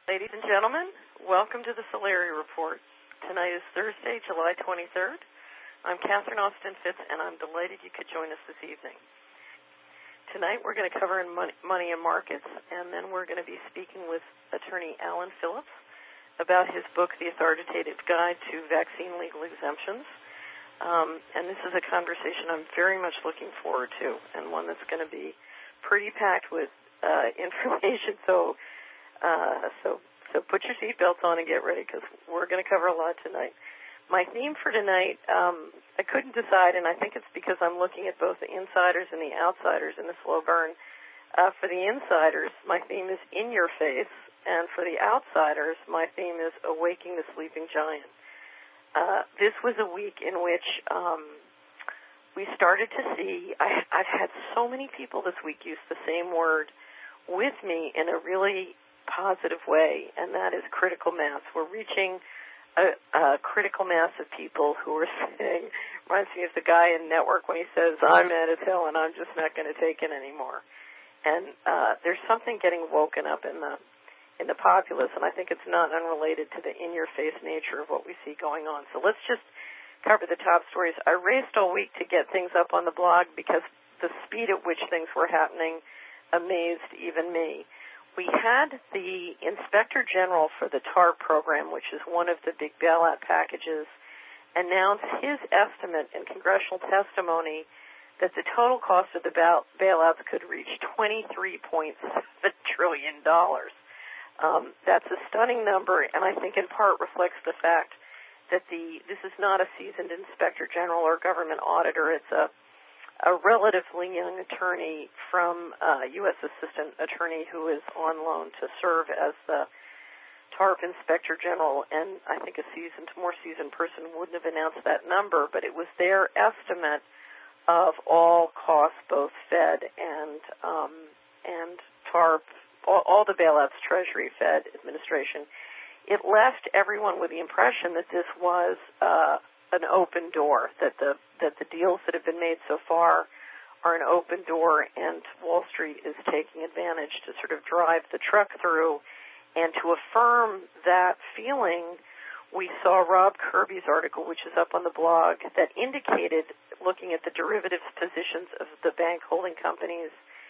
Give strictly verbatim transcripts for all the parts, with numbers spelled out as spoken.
Ladies and gentlemen, welcome to the Solari Report. Tonight is Thursday, July twenty-third. I'm Catherine Austin Fitz, and I'm delighted you could join us this evening. Tonight we're going to cover in money, money and markets, and then we're going to be speaking with attorney Alan Phillips about his book, The Authoritative Guide to Vaccine Legal Exemptions. Um, and this is a conversation I'm very much looking forward to, and one that's going to be pretty packed with uh, information. So, uh, so, so put your seatbelts on and get ready, because we're going to cover a lot tonight. My theme for tonight, um, I couldn't decide, and I think it's because I'm looking at both the insiders and the outsiders in the slow burn. Uh, for the insiders, my theme is In Your Face, and for the outsiders, my theme is Awaking the Sleeping Giant. Uh, this was a week in which um, we started to see, I, I've had so many people this week use the same word with me in a really positive way, and that is critical mass. We're reaching a, a critical mass of people who are saying, reminds me of the guy in Network when he says, I'm mad as hell and I'm just not going to take it anymore. And uh, there's something getting woken up in the in the populace, and I think it's not unrelated to the in-your-face nature of what we see going on. So let's just cover the top stories. I raced all week to get things up on the blog because the speed at which things were happening amazed even me. We had the Inspector General for the TARP program, which is one of the big bailout packages, announce his estimate in congressional testimony that the total cost of the bail- bailouts could reach twenty-three point seven trillion dollars. Um, that's a stunning number, and I think in part reflects the fact that the this is not a seasoned inspector general or government auditor. It's a, a relatively young attorney from uh, U S Assistant Attorney who is on loan to serve as the TARP Inspector General, and I think a seasoned, more seasoned person wouldn't have announced that number, but it was their estimate of all costs, both Fed and um, and TARP, all, all the bailouts, Treasury, Fed, administration. It left everyone with the impression that this was uh, an open door, that the that the deals that have been made so far are an open door, and Wall Street is taking advantage to sort of drive the truck through. And to affirm that feeling, we saw Rob Kirby's article, which is up on the blog, that indicated, looking at the derivatives positions of the bank holding companies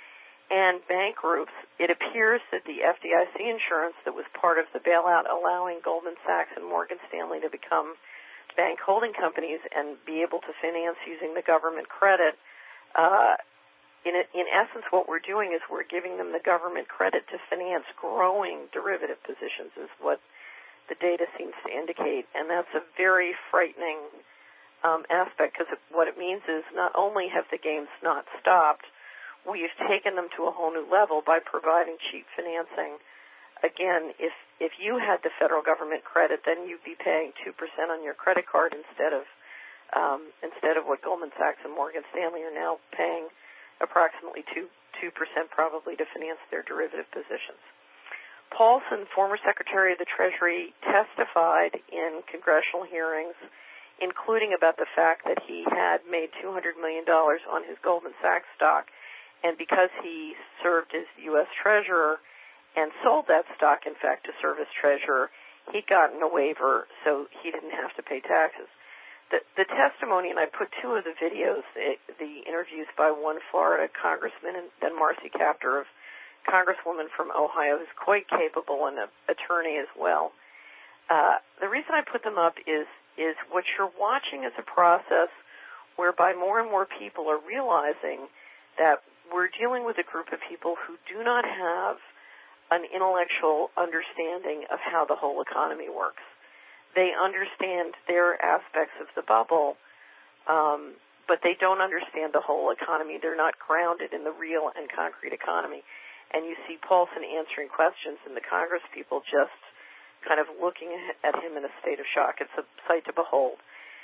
and bank groups, it appears that the F D I C insurance that was part of the bailout, allowing Goldman Sachs and Morgan Stanley to become bank holding companies and be able to finance using the government credit, uh, in, in essence what we're doing is we're giving them the government credit to finance growing derivative positions, is what the data seems to indicate. And that's a very frightening um, aspect, because what it means is not only have the games not stopped, we've taken them to a whole new level by providing cheap financing. Again, if if you had the federal government credit, then you'd be paying two percent on your credit card instead of um, instead of what Goldman Sachs and Morgan Stanley are now paying, approximately two two percent probably to finance their derivative positions. Paulson, former Secretary of the Treasury, testified in congressional hearings, including about the fact that he had made two hundred million dollars on his Goldman Sachs stock. And because he served as U S Treasurer and sold that stock, in fact, to serve as Treasurer, he'd gotten a waiver, so he didn't have to pay taxes. The, the testimony, and I put two of the videos, the, the interviews by one Florida congressman and then Marcy Kaptur, of congresswoman from Ohio, who's quite capable and an attorney as well. Uh, the reason I put them up is, is what you're watching is a process whereby more and more people are realizing that we're dealing with a group of people who do not have an intellectual understanding of how the whole economy works. They understand their aspects of the bubble, um, but they don't understand the whole economy. They're not grounded in the real and concrete economy. And you see Paulson answering questions, and the Congress people just kind of looking at him in a state of shock. It's a sight to behold.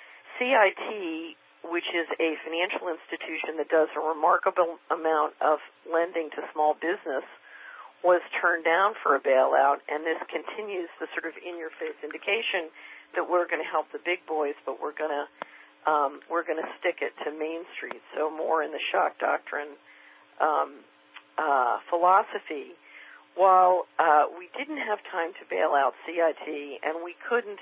C I T, which is a financial institution that does a remarkable amount of lending to small business, was turned down for a bailout, and this continues the sort of in-your-face indication that we're going to help the big boys, but we're going to um, we're going to stick it to Main Street. So more in the shock doctrine um, uh, philosophy. while uh, we didn't have time to bail out C I T, and we couldn't,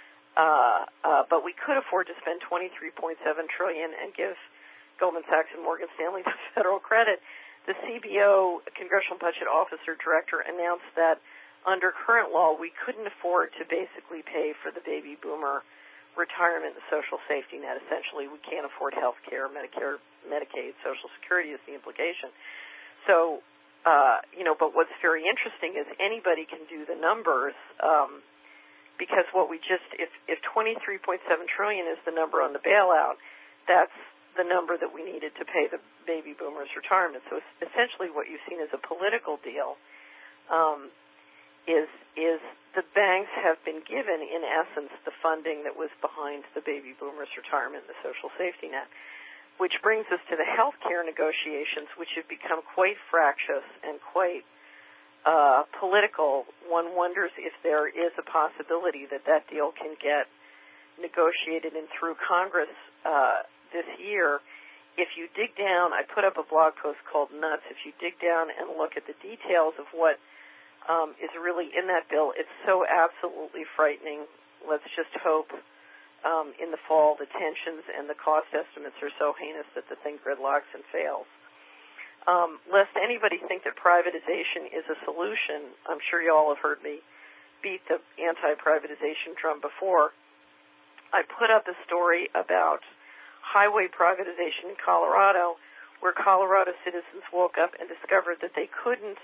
uh, uh, but we could afford to spend twenty-three point seven trillion dollars and give Goldman Sachs and Morgan Stanley the federal credit. The C B O, Congressional Budget Officer Director, announced that under current law, we couldn't afford to basically pay for the baby boomer retirement and social safety net. Essentially, we can't afford health care, Medicare, Medicaid, Social Security is the implication. So, uh, you know, but what's very interesting is anybody can do the numbers, um, because what we just, if, if twenty-three point seven trillion dollars is the number on the bailout, that's the number that we needed to pay the baby boomers' retirement. So essentially what you've seen is a political deal. Um, is is the banks have been given, in essence, the funding that was behind the baby boomers' retirement and the social safety net, which brings us to the health care negotiations, which have become quite fractious and quite uh, political. One wonders if there is a possibility that that deal can get negotiated and through Congress uh, this year. If you dig down, I put up a blog post called Nuts. If you dig down and look at the details of what Um, is really in that bill, it's so absolutely frightening. Let's just hope um, in the fall the tensions and the cost estimates are so heinous that the thing gridlocks and fails. Um, lest anybody think that privatization is a solution, I'm sure you all have heard me beat the anti-privatization drum before. I put up a story about highway privatization in Colorado, where Colorado citizens woke up and discovered that they couldn't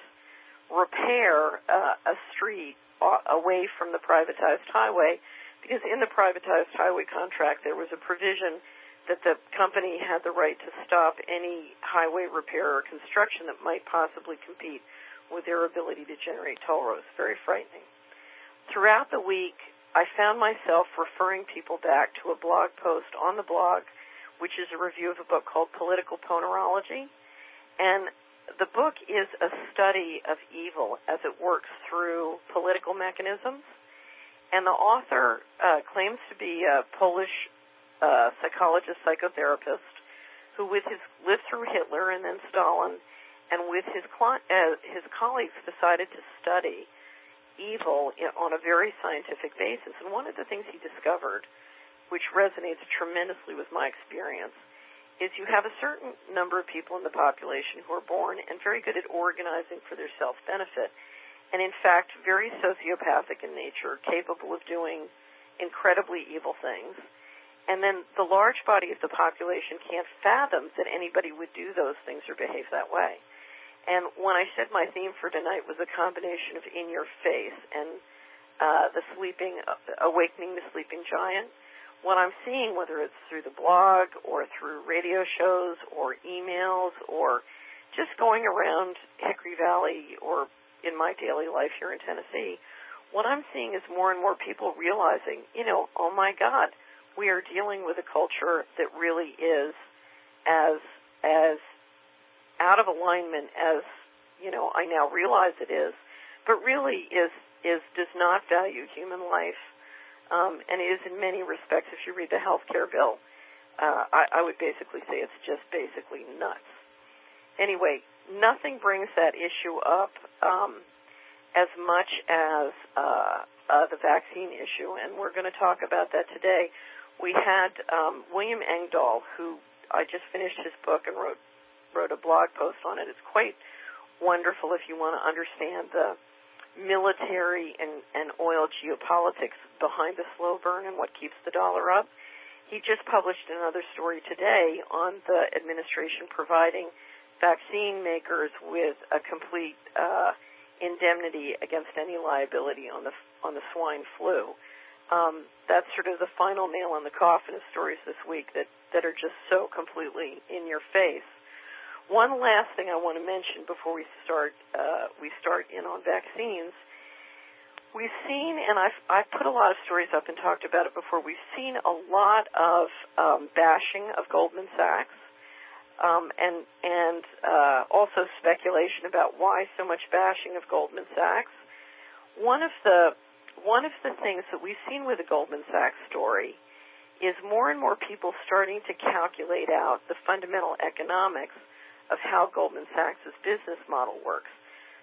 repair uh, a street away from the privatized highway, because in the privatized highway contract there was a provision that the company had the right to stop any highway repair or construction that might possibly compete with their ability to generate toll roads. Very frightening. Throughout the week, I found myself referring people back to a blog post on the blog, which is a review of a book called Political Ponerology, and the book is a study of evil as it works through political mechanisms, and the author uh, claims to be a Polish uh, psychologist, psychotherapist, who with his lived through Hitler and then Stalin, and with his cl- uh, his colleagues decided to study evil in, on a very scientific basis. And one of the things he discovered, which resonates tremendously with my experience, is you have a certain number of people in the population who are born and very good at organizing for their self-benefit, and in fact very sociopathic in nature, capable of doing incredibly evil things. And then the large body of the population can't fathom that anybody would do those things or behave that way. And when I said my theme for tonight was a combination of In Your Face and uh, the sleeping, uh, awakening the sleeping giant, what I'm seeing, whether it's through the blog or through radio shows or emails or just going around Hickory Valley or in my daily life here in Tennessee, what I'm seeing is more and more people realizing, you know, oh my God, we are dealing with a culture that really is as as out of alignment as, you know, I now realize it is, but really is is does not value human life. Um, and it is in many respects, if you read the health care bill, uh, I, I would basically say it's just basically nuts. Anyway, nothing brings that issue up um, as much as uh, uh, the vaccine issue, and we're going to talk about that today. We had um, William Engdahl, who I just finished his book and wrote wrote a blog post on it. It's quite wonderful if you want to understand the military and, and oil geopolitics behind the slow burn and what keeps the dollar up. He just published another story today on the administration providing vaccine makers with a complete uh, indemnity against any liability on the on the swine flu. Um, that's sort of the final nail in the coffin of stories this week that, that are just so completely in your face. One last thing I want to mention before we start uh, we start in on vaccines. We've seen, and I've, I've put a lot of stories up and talked about it before, we've seen a lot of um, bashing of Goldman Sachs um, and, and uh, also speculation about why so much bashing of Goldman Sachs. One of the one of the things that we've seen with the Goldman Sachs story is more and more people starting to calculate out the fundamental economics of how Goldman Sachs' business model works.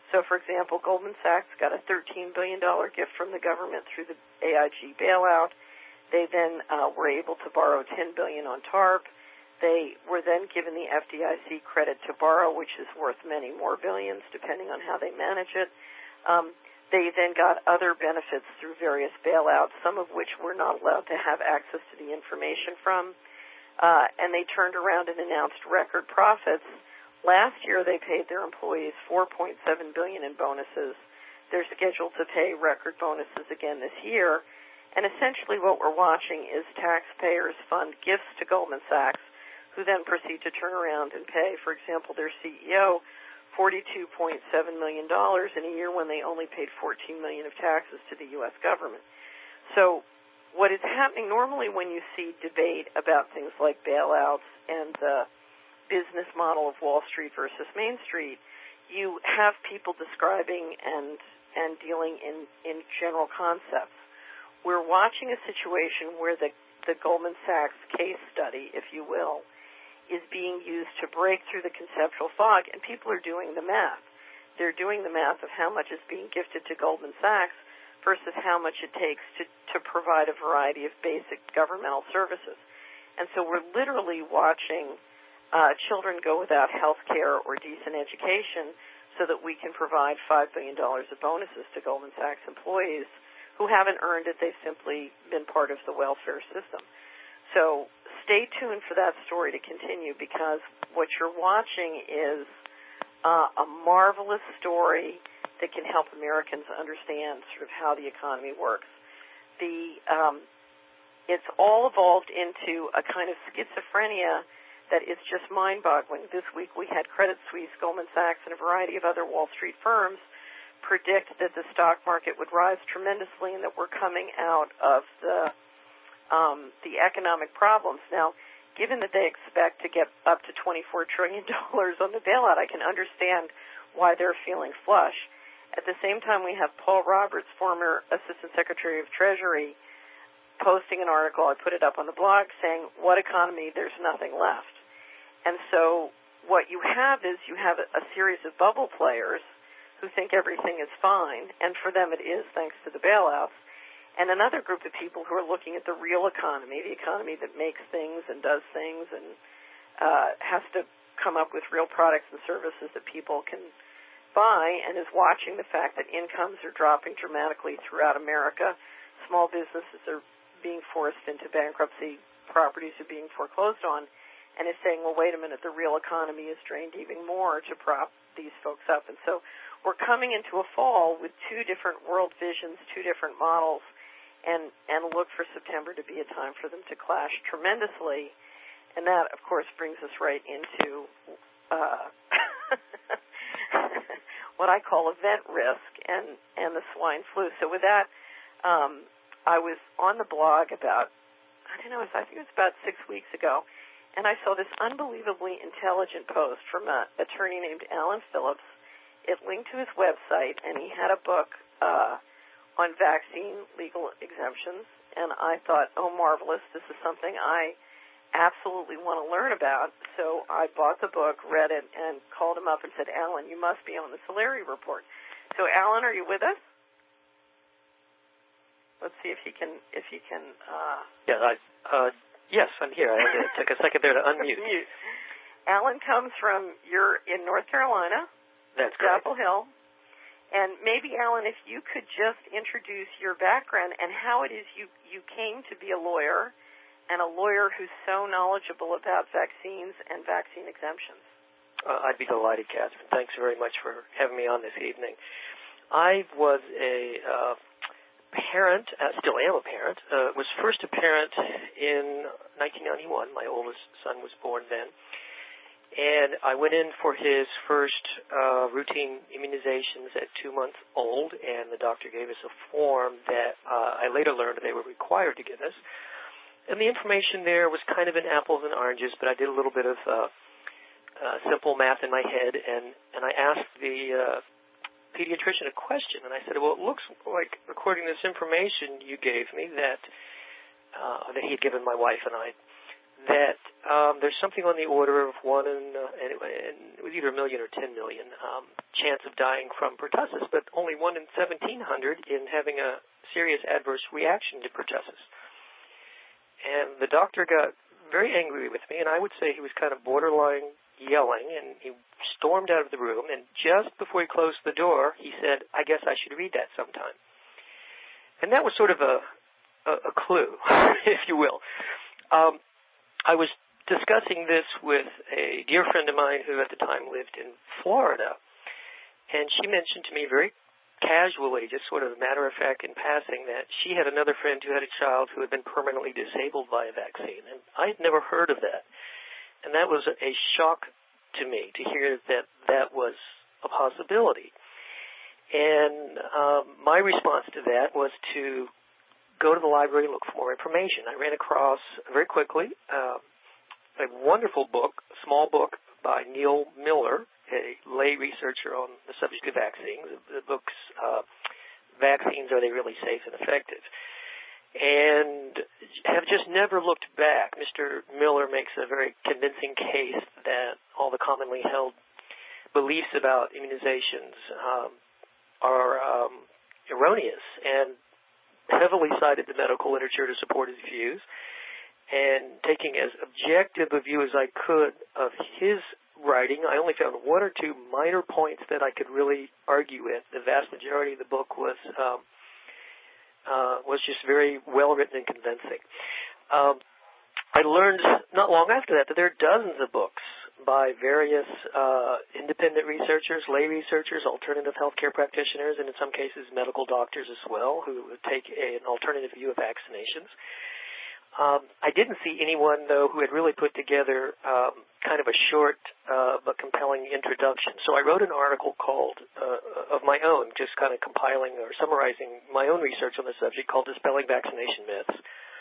So, for example, Goldman Sachs got a thirteen billion dollars gift from the government through the A I G bailout. They then uh, were able to borrow ten billion dollars on TARP. They were then given the F D I C credit to borrow, which is worth many more billions, depending on how they manage it. Um, they then got other benefits through various bailouts, some of which we're not allowed to have access to the information from. Uh, and they turned around and announced record profits. Last year, they paid their employees four point seven billion dollars in bonuses. They're scheduled to pay record bonuses again this year. And essentially what we're watching is taxpayers fund gifts to Goldman Sachs, who then proceed to turn around and pay, for example, their C E O forty-two point seven million dollars in a year when they only paid fourteen million dollars of taxes to the U S government. So what is happening normally when you see debate about things like bailouts and the business model of Wall Street versus Main Street, you have people describing and and dealing in, in general concepts. We're watching a situation where the, the Goldman Sachs case study, if you will, is being used to break through the conceptual fog, and people are doing the math. They're doing the math of how much is being gifted to Goldman Sachs versus how much it takes to, to provide a variety of basic governmental services. And so we're literally watching Uh, children go without health care or decent education so that we can provide five billion dollars of bonuses to Goldman Sachs employees who haven't earned it. They've simply been part of the welfare system. So stay tuned for that story to continue, because what you're watching is uh, a marvelous story that can help Americans understand sort of how the economy works. The um, it's all evolved into a kind of schizophrenia that is just mind-boggling. This week we had Credit Suisse, Goldman Sachs, and a variety of other Wall Street firms predict that the stock market would rise tremendously and that we're coming out of the um, the economic problems. Now, given that they expect to get up to twenty-four trillion dollars on the bailout, I can understand why they're feeling flush. At the same time, we have Paul Roberts, former Assistant Secretary of Treasury, posting an article, I put it up on the blog, saying, what economy, there's nothing left. And so what you have is you have a, a series of bubble players who think everything is fine, and for them it is thanks to the bailouts, and another group of people who are looking at the real economy, the economy that makes things and does things and uh, has to come up with real products and services that people can buy, and is watching the fact that incomes are dropping dramatically throughout America. Small businesses are being forced into bankruptcy, properties are being foreclosed on, and is saying, well, wait a minute, the real economy is drained even more to prop these folks up. And so we're coming into a fall with two different world visions, two different models, and, and look for September to be a time for them to clash tremendously. And that, of course, brings us right into uh, what I call event risk and, and the swine flu. So with that, um, I was on the blog about, I don't know, I think it was about six weeks ago, and I saw this unbelievably intelligent post from an attorney named Alan Phillips. It linked to his website, and he had a book uh, on vaccine legal exemptions, and I thought, oh, marvelous, this is something I absolutely want to learn about. So I bought the book, read it, and called him up and said, Alan, you must be on the Solari Report. So, Alan, are you with us? Let's see if he can, if he can, uh... Yeah, I, uh, yes, I'm here. I, it took a second there to unmute. Mute. Alan comes from, you're in North Carolina. That's correct. Chapel Hill. And maybe, Alan, if you could just introduce your background and how it is you, you came to be a lawyer, and a lawyer who's so knowledgeable about vaccines and vaccine exemptions. Uh, I'd be delighted, Catherine. Thanks very much for having me on this evening. I was a... Uh, parent, uh, still am a parent, uh, was first a parent in nineteen ninety-one. My oldest son was born then. And I went in for his first uh, routine immunizations at two months old, and the doctor gave us a form that uh, I later learned they were required to give us. And the information there was kind of in apples and oranges, but I did a little bit of uh, uh, simple math in my head, and, and I asked the uh, pediatrician a question, and I said, well, it looks like, according to this information you gave me, that uh, that he had given my wife and I, that um, there's something on the order of one in, uh, anyway, and it was either a million or ten million um, chance of dying from pertussis, but only one in seventeen hundred in having a serious adverse reaction to pertussis. And the doctor got very angry with me, and I would say he was kind of borderline yelling, and he stormed out of the room, and just before he closed the door, he said, "I guess I should read that sometime." And that was sort of a, a, a clue, if you will. Um, I was discussing this with a dear friend of mine who at the time lived in Florida, and she mentioned to me very casually, just sort of matter of fact in passing, that she had another friend who had a child who had been permanently disabled by a vaccine, and I had never heard of that. And that was a shock to me to hear that that was a possibility. And um, my response to that was to go to the library and look for more information. I ran across, very quickly, uh, a wonderful book, a small book by Neil Miller, a lay researcher on the subject of vaccines. The book's uh, Vaccines, Are They Really Safe and Effective? And have just never looked back. Mister Miller makes a very convincing case that all the commonly held beliefs about immunizations um, are um, erroneous, and heavily cited the medical literature to support his views, and taking as objective a view as I could of his writing, I only found one or two minor points that I could really argue with. The vast majority of the book was um, uh, was just very well written and convincing. Um, I learned not long after that that there are dozens of books by various uh, independent researchers, lay researchers, alternative healthcare practitioners, and in some cases medical doctors as well, who take a, an alternative view of vaccinations. Um, I didn't see anyone, though, who had really put together um, kind of a short uh, but compelling introduction. So I wrote an article called, uh, of my own, just kind of compiling or summarizing my own research on the subject, called Dispelling Vaccination Myths.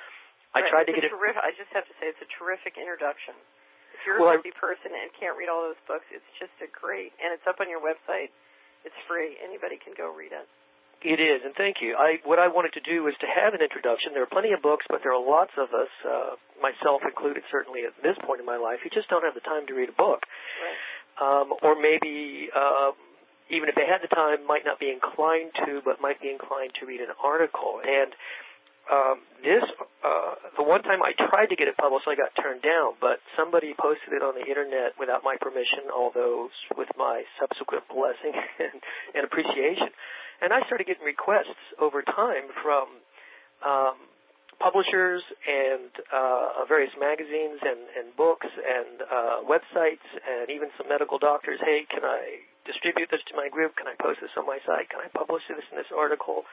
I right, tried to get it. Terrific, I just have to say, it's a terrific introduction. If you're well, a busy person and can't read all those books, it's just a great, and it's up on your website. It's free. Anybody can go read it. It is, and thank you. I, what I wanted to do was to have an introduction. There are plenty of books, but there are lots of us, uh, myself included certainly at this point in my life, who just don't have the time to read a book. Right. Um, or maybe, uh, even if they had the time, might not be inclined to, but might be inclined to read an article. And Um, this, uh, the one time I tried to get it published, I got turned down, but somebody posted it on the internet without my permission, although with my subsequent blessing and, and appreciation. And I started getting requests over time from um, publishers and uh, various magazines and, and books and uh, websites and even some medical doctors. Hey, can I distribute this to my group? Can I post this on my site? Can I publish this in this article?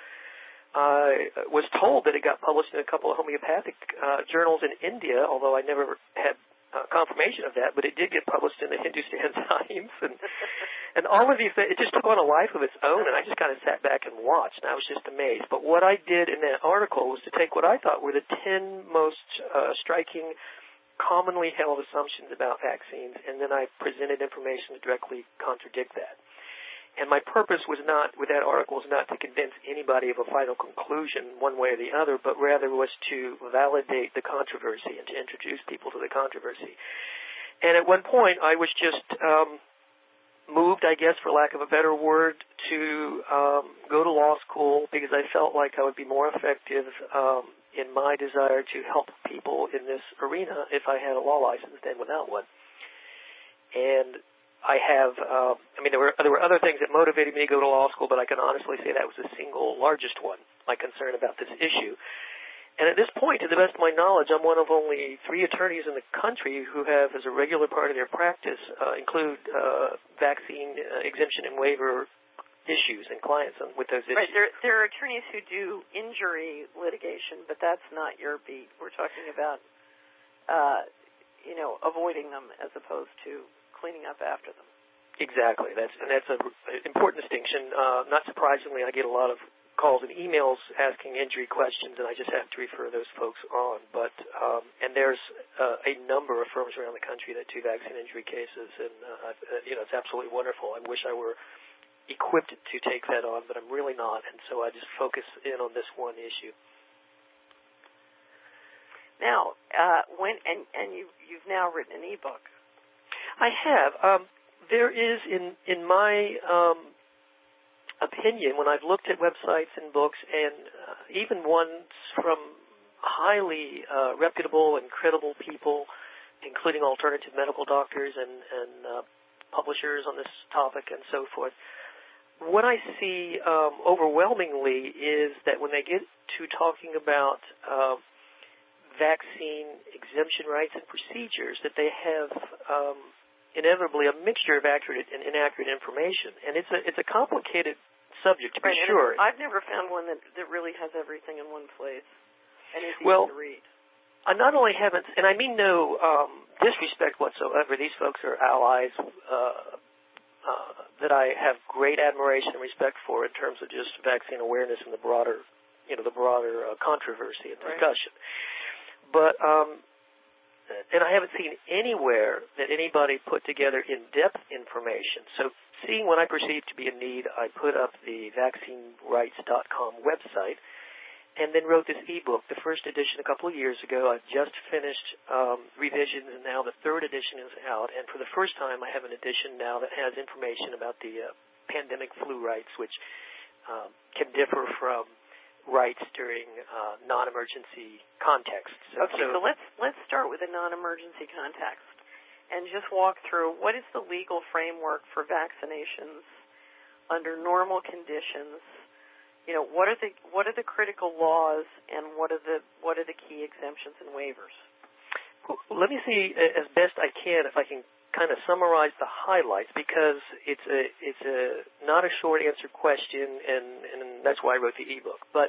I was told that it got published in a couple of homeopathic uh, journals in India, although I never had uh, confirmation of that, but it did get published in the Hindustan Times, and and all of these things, it just took on a life of its own, and I just kind of sat back and watched, and I was just amazed. But what I did in that article was to take what I thought were the ten most uh, striking, commonly held assumptions about vaccines, and then I presented information to directly contradict that. And my purpose was not, with that article, was not to convince anybody of a final conclusion one way or the other, but rather was to validate the controversy and to introduce people to the controversy. And at one point, I was just um, moved, I guess, for lack of a better word, to um, go to law school because I felt like I would be more effective um, in my desire to help people in this arena if I had a law license than without one. And I have, uh, I mean, there were there were other things that motivated me to go to law school, but I can honestly say that was the single largest one, my concern about this issue. And at this point, to the best of my knowledge, I'm one of only three attorneys in the country who have, as a regular part of their practice, uh, include uh, vaccine uh, exemption and waiver issues and clients on, with those issues. Right. There, there are attorneys who do injury litigation, but that's not your beat. We're talking about, uh, you know, avoiding them as opposed to cleaning up after them. Exactly. That's and that's an important distinction. Uh, not surprisingly, I get a lot of calls and emails asking injury questions, and I just have to refer those folks on. But um, and there's uh, a number of firms around the country that do vaccine injury cases, and uh, you know it's absolutely wonderful. I wish I were equipped to take that on, but I'm really not, and so I just focus in on this one issue. Now, uh, when and and you you've now written an ebook. I have. Um, there is, in in my um, opinion, when I've looked at websites and books, and uh, even ones from highly uh, reputable and credible people, including alternative medical doctors and, and uh, publishers on this topic and so forth, what I see um, overwhelmingly is that when they get to talking about uh, vaccine exemption rights and procedures, that they have um, inevitably a mixture of accurate and inaccurate information, and it's a it's a complicated subject to be right, sure. I've never found one that, that really has everything in one place and is easy well, to read. I not only haven't, and I mean no um, disrespect whatsoever. These folks are allies uh, uh, that I have great admiration and respect for in terms of just vaccine awareness and the broader, you know, the broader uh, controversy and discussion. Right. But, um, and I haven't seen anywhere that anybody put together in-depth information. So seeing what I perceive to be a need, I put up the vaccine rights dot com website and then wrote this ebook, the first edition a couple of years ago. I've just finished um, revisions, and now the third edition is out. And for the first time, I have an edition now that has information about the uh, pandemic flu rights, which um, can differ from rights during uh, non-emergency contexts. So, okay, so, so let's let's start with a non-emergency context and just walk through what is the legal framework for vaccinations under normal conditions. You know, what are the what are the critical laws and what are the what are the key exemptions and waivers? Well, let me see as best I can if I can kind of summarize the highlights, because it's a it's a not a short answer question, and, and that's why I wrote the ebook. But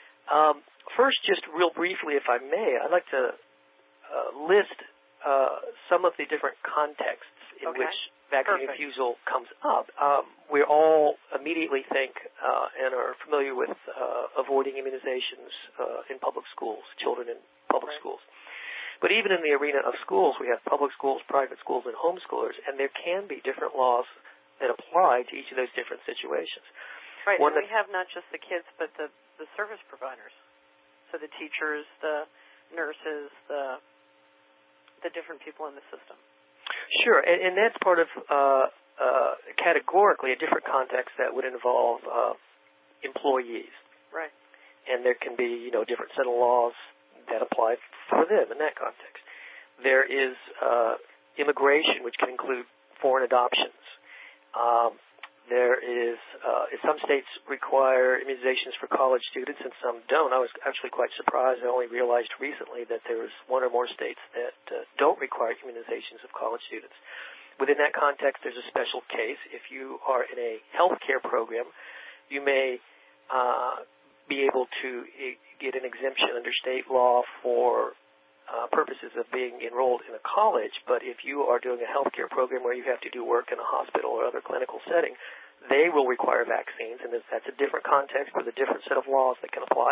um, first, just real briefly, if I may, I'd like to uh, list uh, some of the different contexts in okay. which vaccine Perfect. refusal comes up. Um, we all immediately think uh, and are familiar with uh, avoiding immunizations uh, in public schools, children in public right. schools. But even in the arena of schools, we have public schools, private schools, and homeschoolers, and there can be different laws that apply to each of those different situations. Right, One and we have not just the kids, but the, the service providers. So the teachers, the nurses, the the different people in the system. Sure, and, and that's part of uh, uh, categorically a different context that would involve uh, employees. Right. And there can be, you know, different set of laws that apply for them in that context. There is uh, immigration, which can include foreign adoptions. Um, there is, uh, some states require immunizations for college students and some don't. I was actually quite surprised. I only realized recently that there was one or more states that uh, don't require immunizations of college students. Within that context, there's a special case. If you are in a health care program, you may uh, be able to get an exemption under state law for uh, purposes of being enrolled in a college, but if you are doing a health care program where you have to do work in a hospital or other clinical setting, they will require vaccines, and that's a different context with a different set of laws that can apply.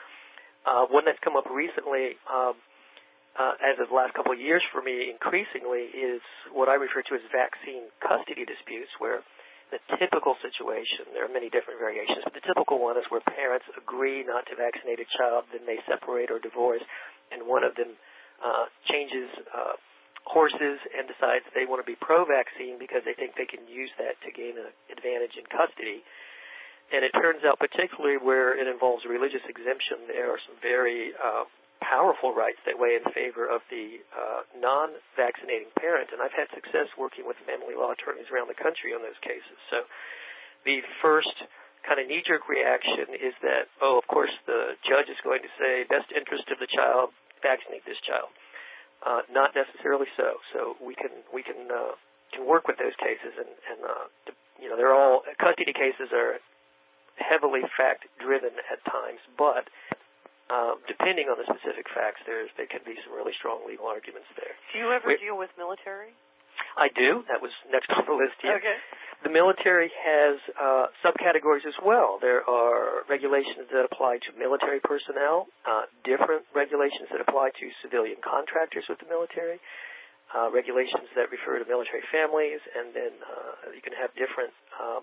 Uh, one that's come up recently, um, uh, as of the last couple of years for me increasingly, is what I refer to as vaccine custody disputes, where the typical situation, there are many different variations, but the typical one is where parents agree not to vaccinate a child, then they separate or divorce, and one of them uh, changes uh, horses and decides they want to be pro-vaccine because they think they can use that to gain an advantage in custody. And it turns out, particularly where it involves religious exemption, there are some very uh, powerful rights that weigh in favor of the uh, non-vaccinating parent, and I've had success working with family law attorneys around the country on those cases. So the first kind of knee-jerk reaction is that, oh, of course the judge is going to say, best interest of the child, vaccinate this child. Uh, not necessarily so. So we can we can uh, can work with those cases, and, and uh, you know, they're all custody cases are heavily fact-driven at times, but Um, depending on the specific facts, there's, there can be some really strong legal arguments there. Do you ever We're, deal with military? I do. That was next on the list here. Okay. The military has uh, subcategories as well. There are regulations that apply to military personnel, uh, different regulations that apply to civilian contractors with the military, uh, regulations that refer to military families, and then uh, you can have different um,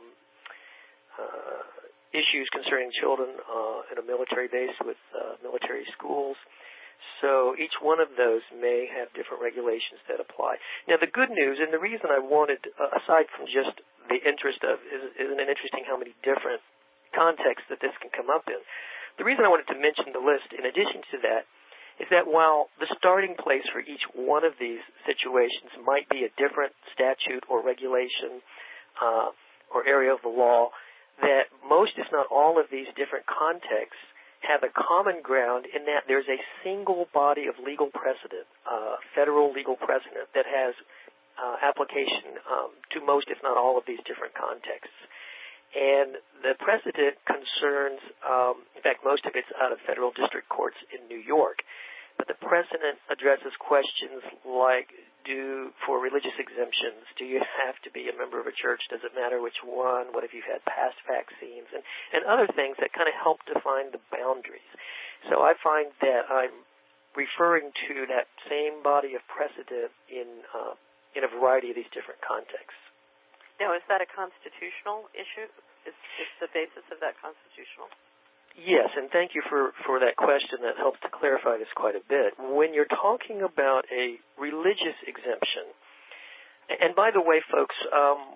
uh, issues concerning children uh, in a military base with uh, military schools. So each one of those may have different regulations that apply. Now, the good news, and the reason I wanted, uh, aside from just the interest of, is, isn't it interesting how many different contexts that this can come up in? The reason I wanted to mention the list, in addition to that, is that while the starting place for each one of these situations might be a different statute or regulation uh, or area of the law, that most, if not all, of these different contexts have a common ground in that there's a single body of legal precedent, uh, federal legal precedent, that has uh, application um, to most, if not all, of these different contexts. And the precedent concerns, um, in fact, most of it's out of federal district courts in New York. But the precedent addresses questions like, do, for religious exemptions, do you have to be a member of a church? Does it matter which one? What if you've had past vaccines? And, and other things that kind of help define the boundaries. So I find that I'm referring to that same body of precedent in, uh, in a variety of these different contexts. Now, is that a constitutional issue? Is, is the basis of that constitutional? Yes, and thank you for, for that question. That helps to clarify this quite a bit. When you're talking about a religious exemption, and by the way, folks, um,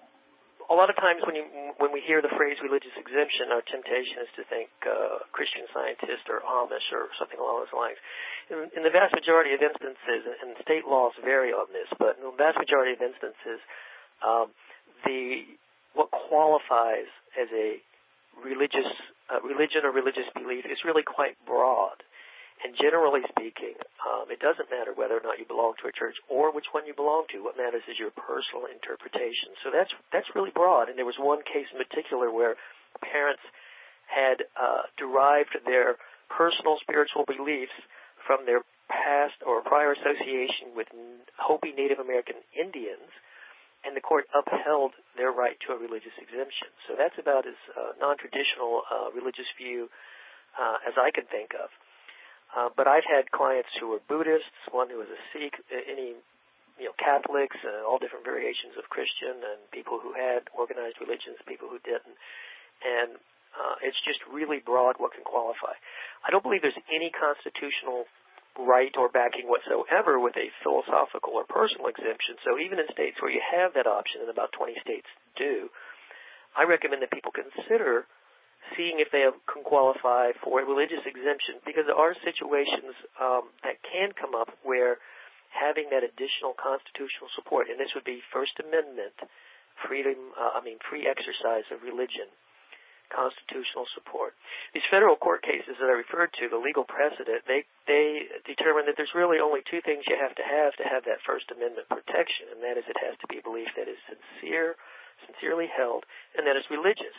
a lot of times when you when we hear the phrase religious exemption, our temptation is to think uh, Christian Scientist or Amish or something along those lines. In, in the vast majority of instances, and state laws vary on this, but in the vast majority of instances, um, the what qualifies as a religious uh, religion or religious belief is really quite broad. And generally speaking, um, it doesn't matter whether or not you belong to a church or which one you belong to. What matters is your personal interpretation. So that's that's really broad. And there was one case in particular where parents had uh, derived their personal spiritual beliefs from their past or prior association with Hopi Native American Indians, and the court upheld their right to a religious exemption. So that's about as uh, non-traditional uh, religious view uh, as I can think of. Uh, but I've had clients who were Buddhists, one who was a Sikh, any you know Catholics, uh, all different variations of Christian, and people who had organized religions, people who didn't. And uh, it's just really broad what can qualify. I don't believe there's any constitutional right or backing whatsoever with a philosophical or personal exemption. So even in states where you have that option, and about twenty states do, I recommend that people consider seeing if they have, can qualify for a religious exemption, because there are situations um, that can come up where having that additional constitutional support, and this would be First Amendment, freedom, uh, I mean free exercise of religion, constitutional support. These federal court cases that I referred to, the legal precedent, they they determine that there's really only two things you have to have to have that First Amendment protection, and that is it has to be a belief that is sincere, sincerely held, and that is religious.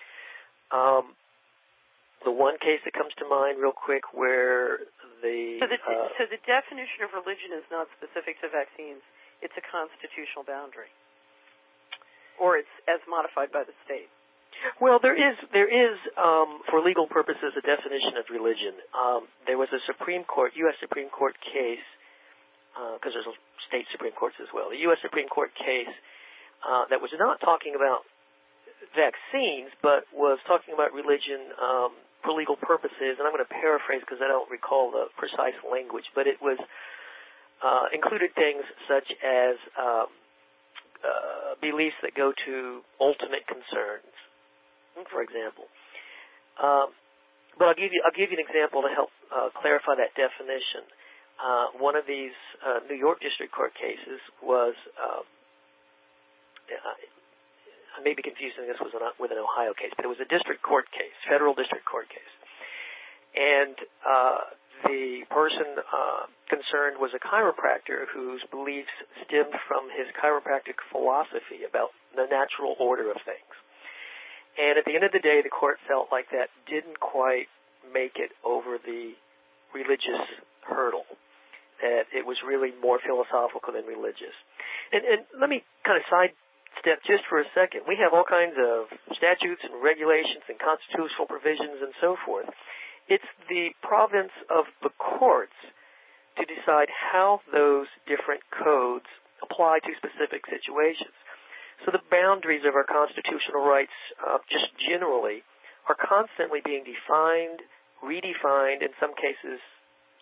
Um, the one case that comes to mind real quick where the... So the, uh, so the definition of religion is not specific to vaccines. It's a constitutional boundary. Or it's as modified by the state. Well, there is, there is um, for legal purposes, a definition of religion. Um, there was a Supreme Court, U S Supreme Court case, because uh, there's state Supreme Courts as well, the U S Supreme Court case uh, that was not talking about vaccines, but was talking about religion um, for legal purposes, and I'm going to paraphrase because I don't recall the precise language, but it was uh, included things such as um, uh, beliefs that go to ultimate concerns, for example. Um, but I'll give you I'll give you an example to help uh, clarify that definition. Uh, one of these uh, New York District Court cases was, um, I may be confusing this with an, with an Ohio case, but it was a district court case, federal district court case. And uh, the person uh, concerned was a chiropractor whose beliefs stemmed from his chiropractic philosophy about the natural order of things. And at the end of the day, the court felt like that didn't quite make it over the religious hurdle, that it was really more philosophical than religious. And, and let me kind of sidestep just for a second. We have all kinds of statutes and regulations and constitutional provisions and so forth. It's the province of the courts to decide how those different codes apply to specific situations. So the boundaries of our constitutional rights, uh, just generally, are constantly being defined, redefined, in some cases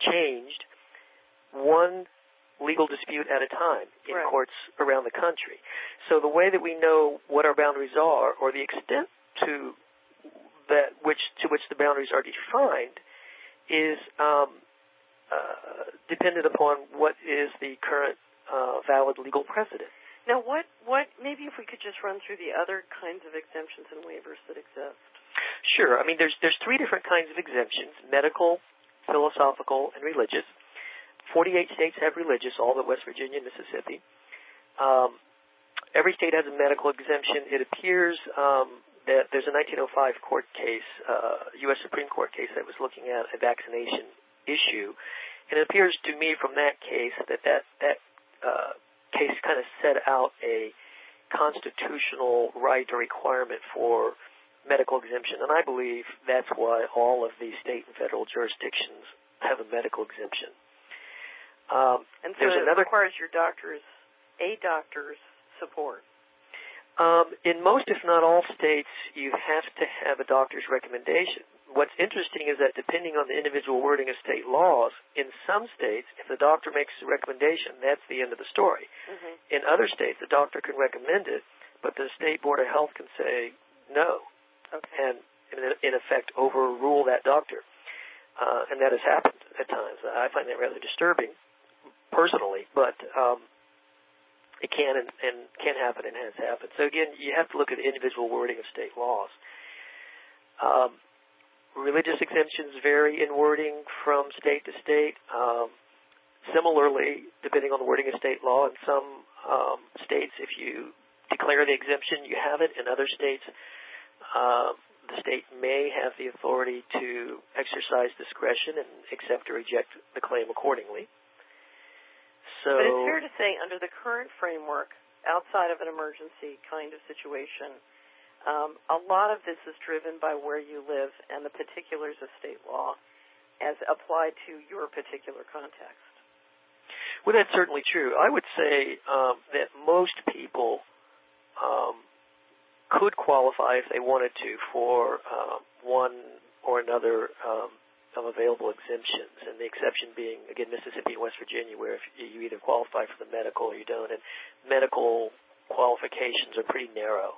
changed one legal dispute at a time in right. courts around the country. So the way that we know what our boundaries are, or the extent to that which to which the boundaries are defined, is um, uh, dependent upon what is the current uh, valid legal precedent. Now, what, what, maybe if we could just run through the other kinds of exemptions and waivers that exist. Sure. I mean, there's there's three different kinds of exemptions: medical, philosophical, and religious. forty-eight states have religious, all but West Virginia and Mississippi. Um, every state has a medical exemption. It appears um, that there's a nineteen oh five court case, uh, U S Supreme Court case that was looking at a vaccination issue, and it appears to me from that case that that, that uh, case kind of set out a constitutional right or requirement for medical exemption, and I believe that's why all of the state and federal jurisdictions have a medical exemption. Um, and so there's it another, requires your doctor's, a doctor's support. Um, in most, if not all states, you have to have a doctor's recommendation. What's interesting is that depending on the individual wording of state laws, in some states, if the doctor makes a recommendation, that's the end of the story. Mm-hmm. In other states, the doctor can recommend it, but the state board of health can say no, okay. and in effect overrule that doctor. Uh, and that has happened at times. I find that rather disturbing, personally, but um, it can and, and can happen and has happened. So again, you have to look at the individual wording of state laws. Um, religious exemptions vary in wording from state to state. Um, similarly, depending on the wording of state law, in some um, states, if you declare the exemption, you have it. In other states, um, the state may have the authority to exercise discretion and accept or reject the claim accordingly. So, but it's fair to say, under the current framework, outside of an emergency kind of situation, um, a lot of this is driven by where you live and the particulars of state law as applied to your particular context. Well, that's certainly true. I would say um, that most people um, could qualify if they wanted to for uh, one or another um, of available exemptions, and the exception being, again, Mississippi and West Virginia, where if you either qualify for the medical or you don't, and medical qualifications are pretty narrow.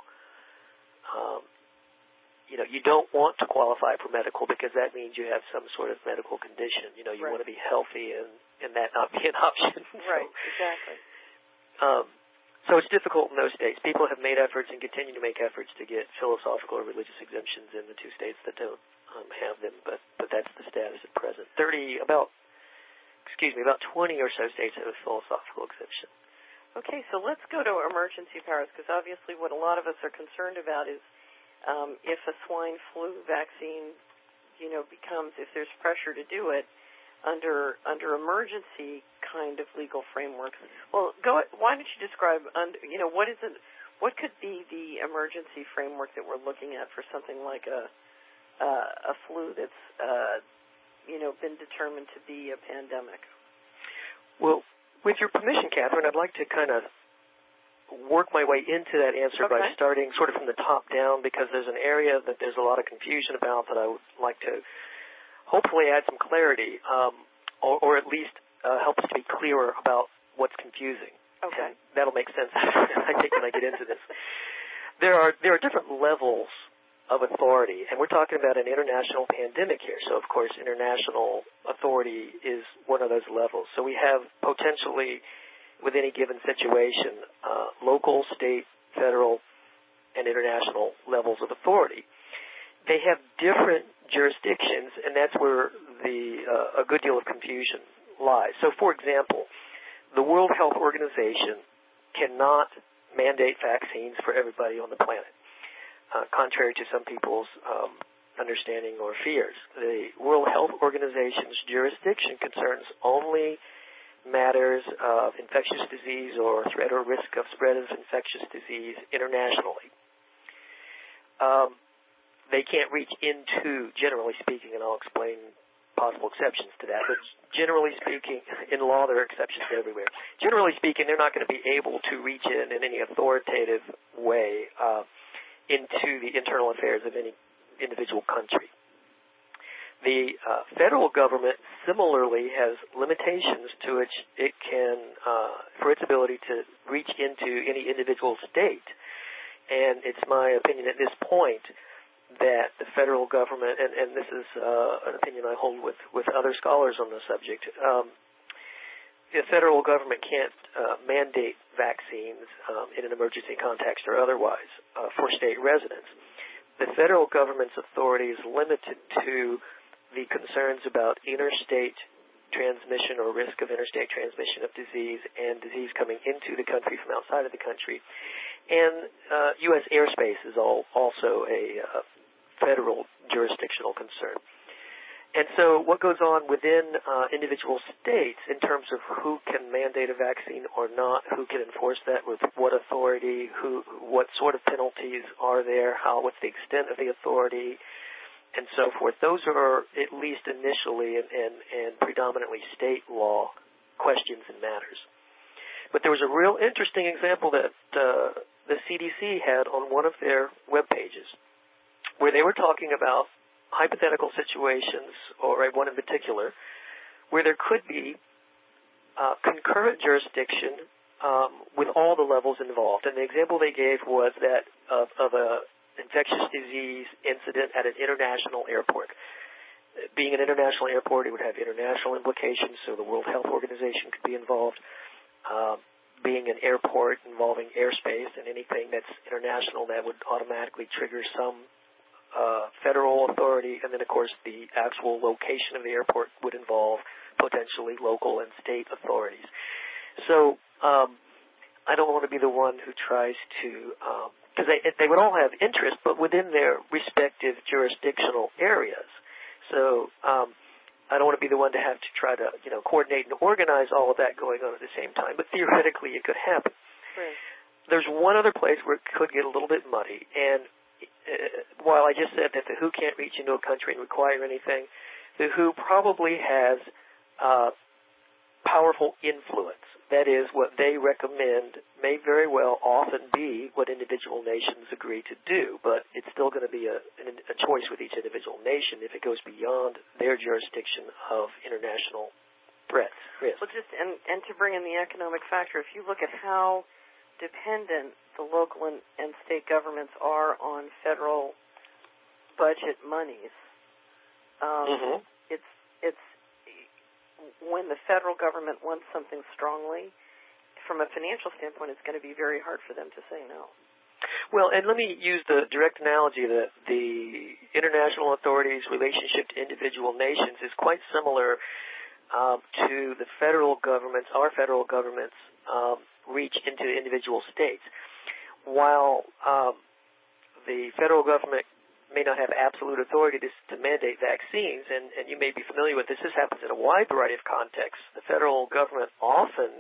Um, you know, you don't want to qualify for medical because that means you have some sort of medical condition. You know, you right. want to be healthy and, and that not be an option. Right, so, exactly. Um, so it's difficult in those states. People have made efforts and continue to make efforts to get philosophical or religious exemptions in the two states that don't um, have them, but, but that's the status at present. Thirty, about, excuse me, about twenty or so states have a philosophical exemption. Okay, so let's go to emergency powers, because obviously what a lot of us are concerned about is um, if a swine flu vaccine, you know, becomes, if there's pressure to do it under under emergency kind of legal frameworks. Well, go. Why don't you describe, under, you know, what is it? What could be the emergency framework that we're looking at for something like a uh, a flu that's, uh, you know, been determined to be a pandemic? Well, with your permission, Catherine, I'd like to kind of work my way into that answer okay. by starting sort of from the top down, because there's an area that there's a lot of confusion about that I would like to hopefully add some clarity, um, or, or at least uh, help us to be clearer about what's confusing. Okay. And that'll make sense, I think, when I get into this. There are there are different levels of authority, and we're talking about an international pandemic here. So, of course, international authority is one of those levels. So we have potentially, with any given situation, uh, local, state, federal, and international levels of authority. They have different jurisdictions, and that's where the uh, a good deal of confusion lies. So, for example, the World Health Organization cannot mandate vaccines for everybody on the planet, uh, contrary to some people's um, understanding or fears. The World Health Organization's jurisdiction concerns only matters of infectious disease or threat or risk of spread of infectious disease internationally. Um, they can't reach into, generally speaking, and I'll explain possible exceptions to that, but generally speaking, in law there are exceptions everywhere. Generally speaking, they're not going to be able to reach in in any authoritative way uh, into the internal affairs of any individual country. The uh, federal government similarly has limitations to which it can, uh, for its ability to reach into any individual state. And it's my opinion at this point that the federal government, and, and this is uh, an opinion I hold with, with other scholars on the subject, um, the federal government can't uh, mandate vaccines um, in an emergency context or otherwise uh, for state residents. The federal government's authority is limited to the concerns about interstate transmission or risk of interstate transmission of disease and disease coming into the country from outside of the country. And uh, U S airspace is all, also a uh, federal jurisdictional concern. And so what goes on within uh, individual states in terms of who can mandate a vaccine or not, who can enforce that with what authority, who, what sort of penalties are there, how, what's the extent of the authority, and so forth. Those are at least initially and, and, and predominantly state law questions and matters. But there was a real interesting example that uh, the C D C had on one of their web pages where they were talking about hypothetical situations, or one in particular, where there could be uh, concurrent jurisdiction um, with all the levels involved. And the example they gave was that of, of a infectious disease incident at an international airport. Being an international airport, it would have international implications, so the World Health Organization could be involved. Uh, being an airport involving airspace and anything that's international, that would automatically trigger some uh, federal authority, and then, of course, the actual location of the airport would involve potentially local and state authorities. So um, I don't want to be the one who tries to um, because they, they would all have interest, but within their respective jurisdictional areas. So um, I don't want to be the one to have to try to, you know, coordinate and organize all of that going on at the same time. But theoretically, it could happen. Right. There's one other place where it could get a little bit muddy. And uh, while I just said that the W H O can't reach into a country and require anything, the W H O probably has uh, powerful influence. That is, what they recommend may very well often be what individual nations agree to do, but it's still going to be a, a choice with each individual nation if it goes beyond their jurisdiction of international threats. Risk. Well, just and, and to bring in the economic factor, if you look at how dependent the local and, and state governments are on federal budget monies, um, mm-hmm. it's it's. when the federal government wants something strongly, from a financial standpoint, it's going to be very hard for them to say no. Well, and let me use the direct analogy that the international authorities' relationship to individual nations is quite similar um, to the federal government's, our federal government's um, reach into individual states. While um, the federal government may not have absolute authority to, to mandate vaccines, and, and you may be familiar with this. This happens in a wide variety of contexts. The federal government often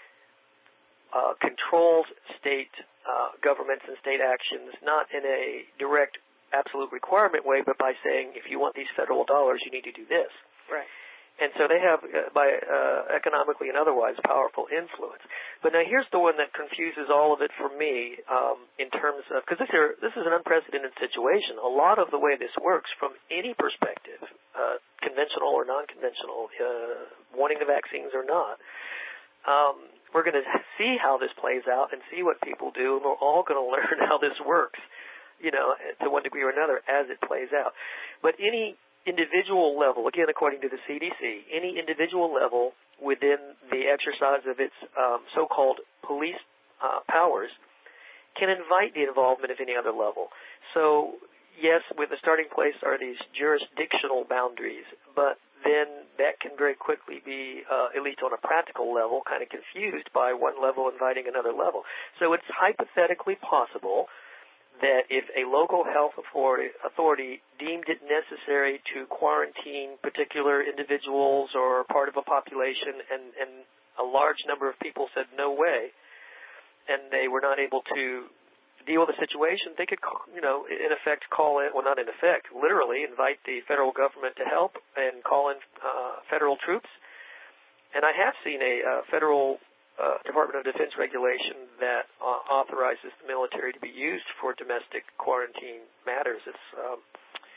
uh, controls state uh, governments and state actions, not in a direct, absolute requirement way, but by saying, if you want these federal dollars, you need to do this. Right. And so they have, uh, by uh, economically and otherwise, powerful influence. But now here's the one that confuses all of it for me um, in terms of, because this, this is an unprecedented situation. A lot of the way this works from any perspective, uh, conventional or non-conventional, uh, wanting the vaccines or not, um, we're going to see how this plays out and see what people do, and we're all going to learn how this works, you know, to one degree or another as it plays out. But any individual level, again, according to the C D C, any individual level within the exercise of its um, so-called police uh, powers can invite the involvement of any other level. So, yes, with the starting place are these jurisdictional boundaries, but then that can very quickly be, uh, at least on a practical level, kind of confused by one level inviting another level. So it's hypothetically possible that if a local health authority deemed it necessary to quarantine particular individuals or part of a population, and, and a large number of people said no way, and they were not able to deal with the situation, they could, you know, in effect call in, well, not in effect, literally invite the federal government to help and call in uh, federal troops. And I have seen a uh, federal Uh, Department of Defense regulation that uh, authorizes the military to be used for domestic quarantine matters. It's um,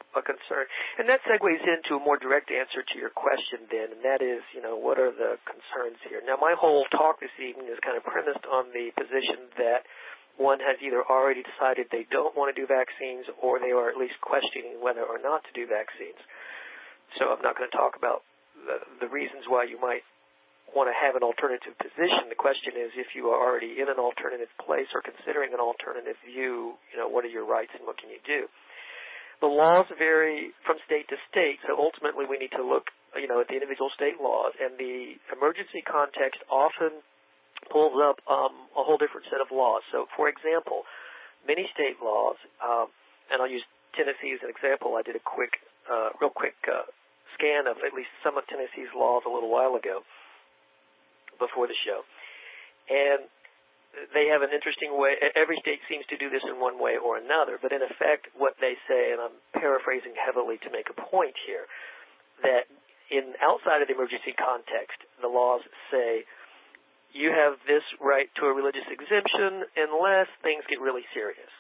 a concern. And that segues into a more direct answer to your question then, and that is, you know, what are the concerns here? Now, my whole talk this evening is kind of premised on the position that one has either already decided they don't want to do vaccines or they are at least questioning whether or not to do vaccines. So I'm not going to talk about the, the reasons why you might want to have an alternative position. The question is, if you are already in an alternative place or considering an alternative view, you know, what are your rights and what can you do? The laws vary from state to state, so ultimately we need to look, you know, at the individual state laws, and the emergency context often pulls up um, a whole different set of laws. So, for example, many state laws, um, and I'll use Tennessee as an example. I did a quick, uh, real quick uh, scan of at least some of Tennessee's laws a little while ago before the show, and they have an interesting way. Every state seems to do this in one way or another, but in effect what they say, and I'm paraphrasing heavily to make a point here, that in outside of the emergency context, the laws say you have this right to a religious exemption unless things get really serious.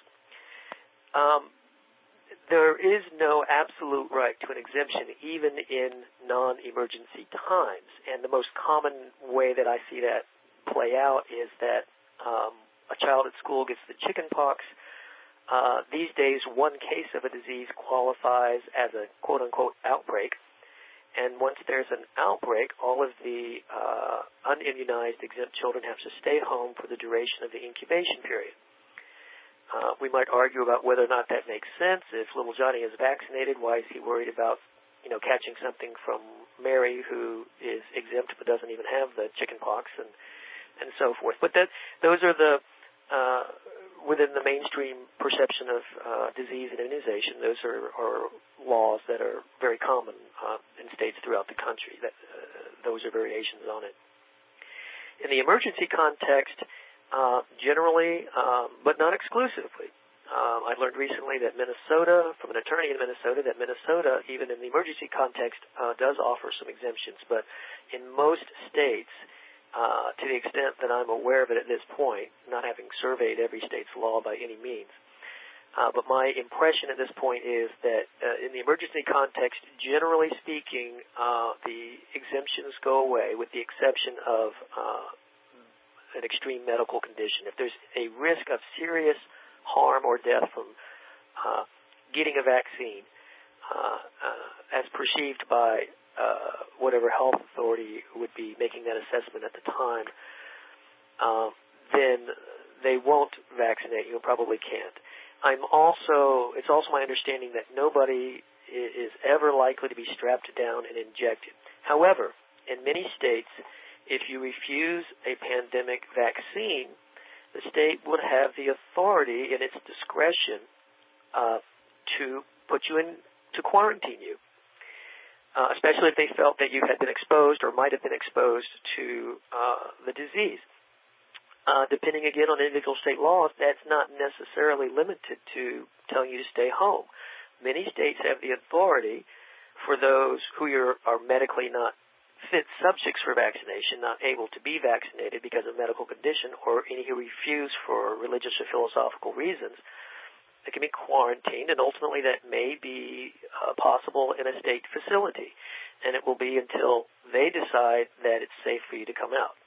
Um, there is no absolute right to an exemption even in non-emergency times, and the most common way that I see that play out is that Um, a child at school gets the chicken pox. Uh, these days, one case of a disease qualifies as a quote-unquote outbreak. And once there's an outbreak, all of the uh, unimmunized exempt children have to stay home for the duration of the incubation period. Uh, we might argue about whether or not that makes sense. If little Johnny is vaccinated, why is he worried about, you know, catching something from Mary, who is exempt but doesn't even have the chicken pox, and and so forth. But that, those are the, uh, within the mainstream perception of uh, disease and immunization, those are, are laws that are very common uh, in states throughout the country. That, uh, those are variations on it. In the emergency context, uh, generally, um, but not exclusively, um, I learned recently that Minnesota, from an attorney in Minnesota, that Minnesota, even in the emergency context, uh, does offer some exemptions. But in most states, Uh, to the extent that I'm aware of it at this point, not having surveyed every state's law by any means. Uh, but my impression at this point is that uh, in the emergency context, generally speaking, uh, the exemptions go away with the exception of uh, an extreme medical condition. If there's a risk of serious harm or death from uh, getting a vaccine, uh, uh, as perceived by Uh, whatever health authority would be making that assessment at the time, uh, then they won't vaccinate you, probably can't. I'm also, it's also my understanding that nobody is ever likely to be strapped down and injected. However, in many states, if you refuse a pandemic vaccine, the state would have the authority in its discretion uh, to put you in, to quarantine you. Uh, especially if they felt that you had been exposed or might have been exposed to uh, the disease. Uh, depending, again, on individual state laws, that's not necessarily limited to telling you to stay home. Many states have the authority for those who are, are medically not fit subjects for vaccination, not able to be vaccinated because of medical condition, or any who refuse for religious or philosophical reasons. It can be quarantined, and ultimately that may be uh, possible in a state facility, and it will be until they decide that it's safe for you to come out.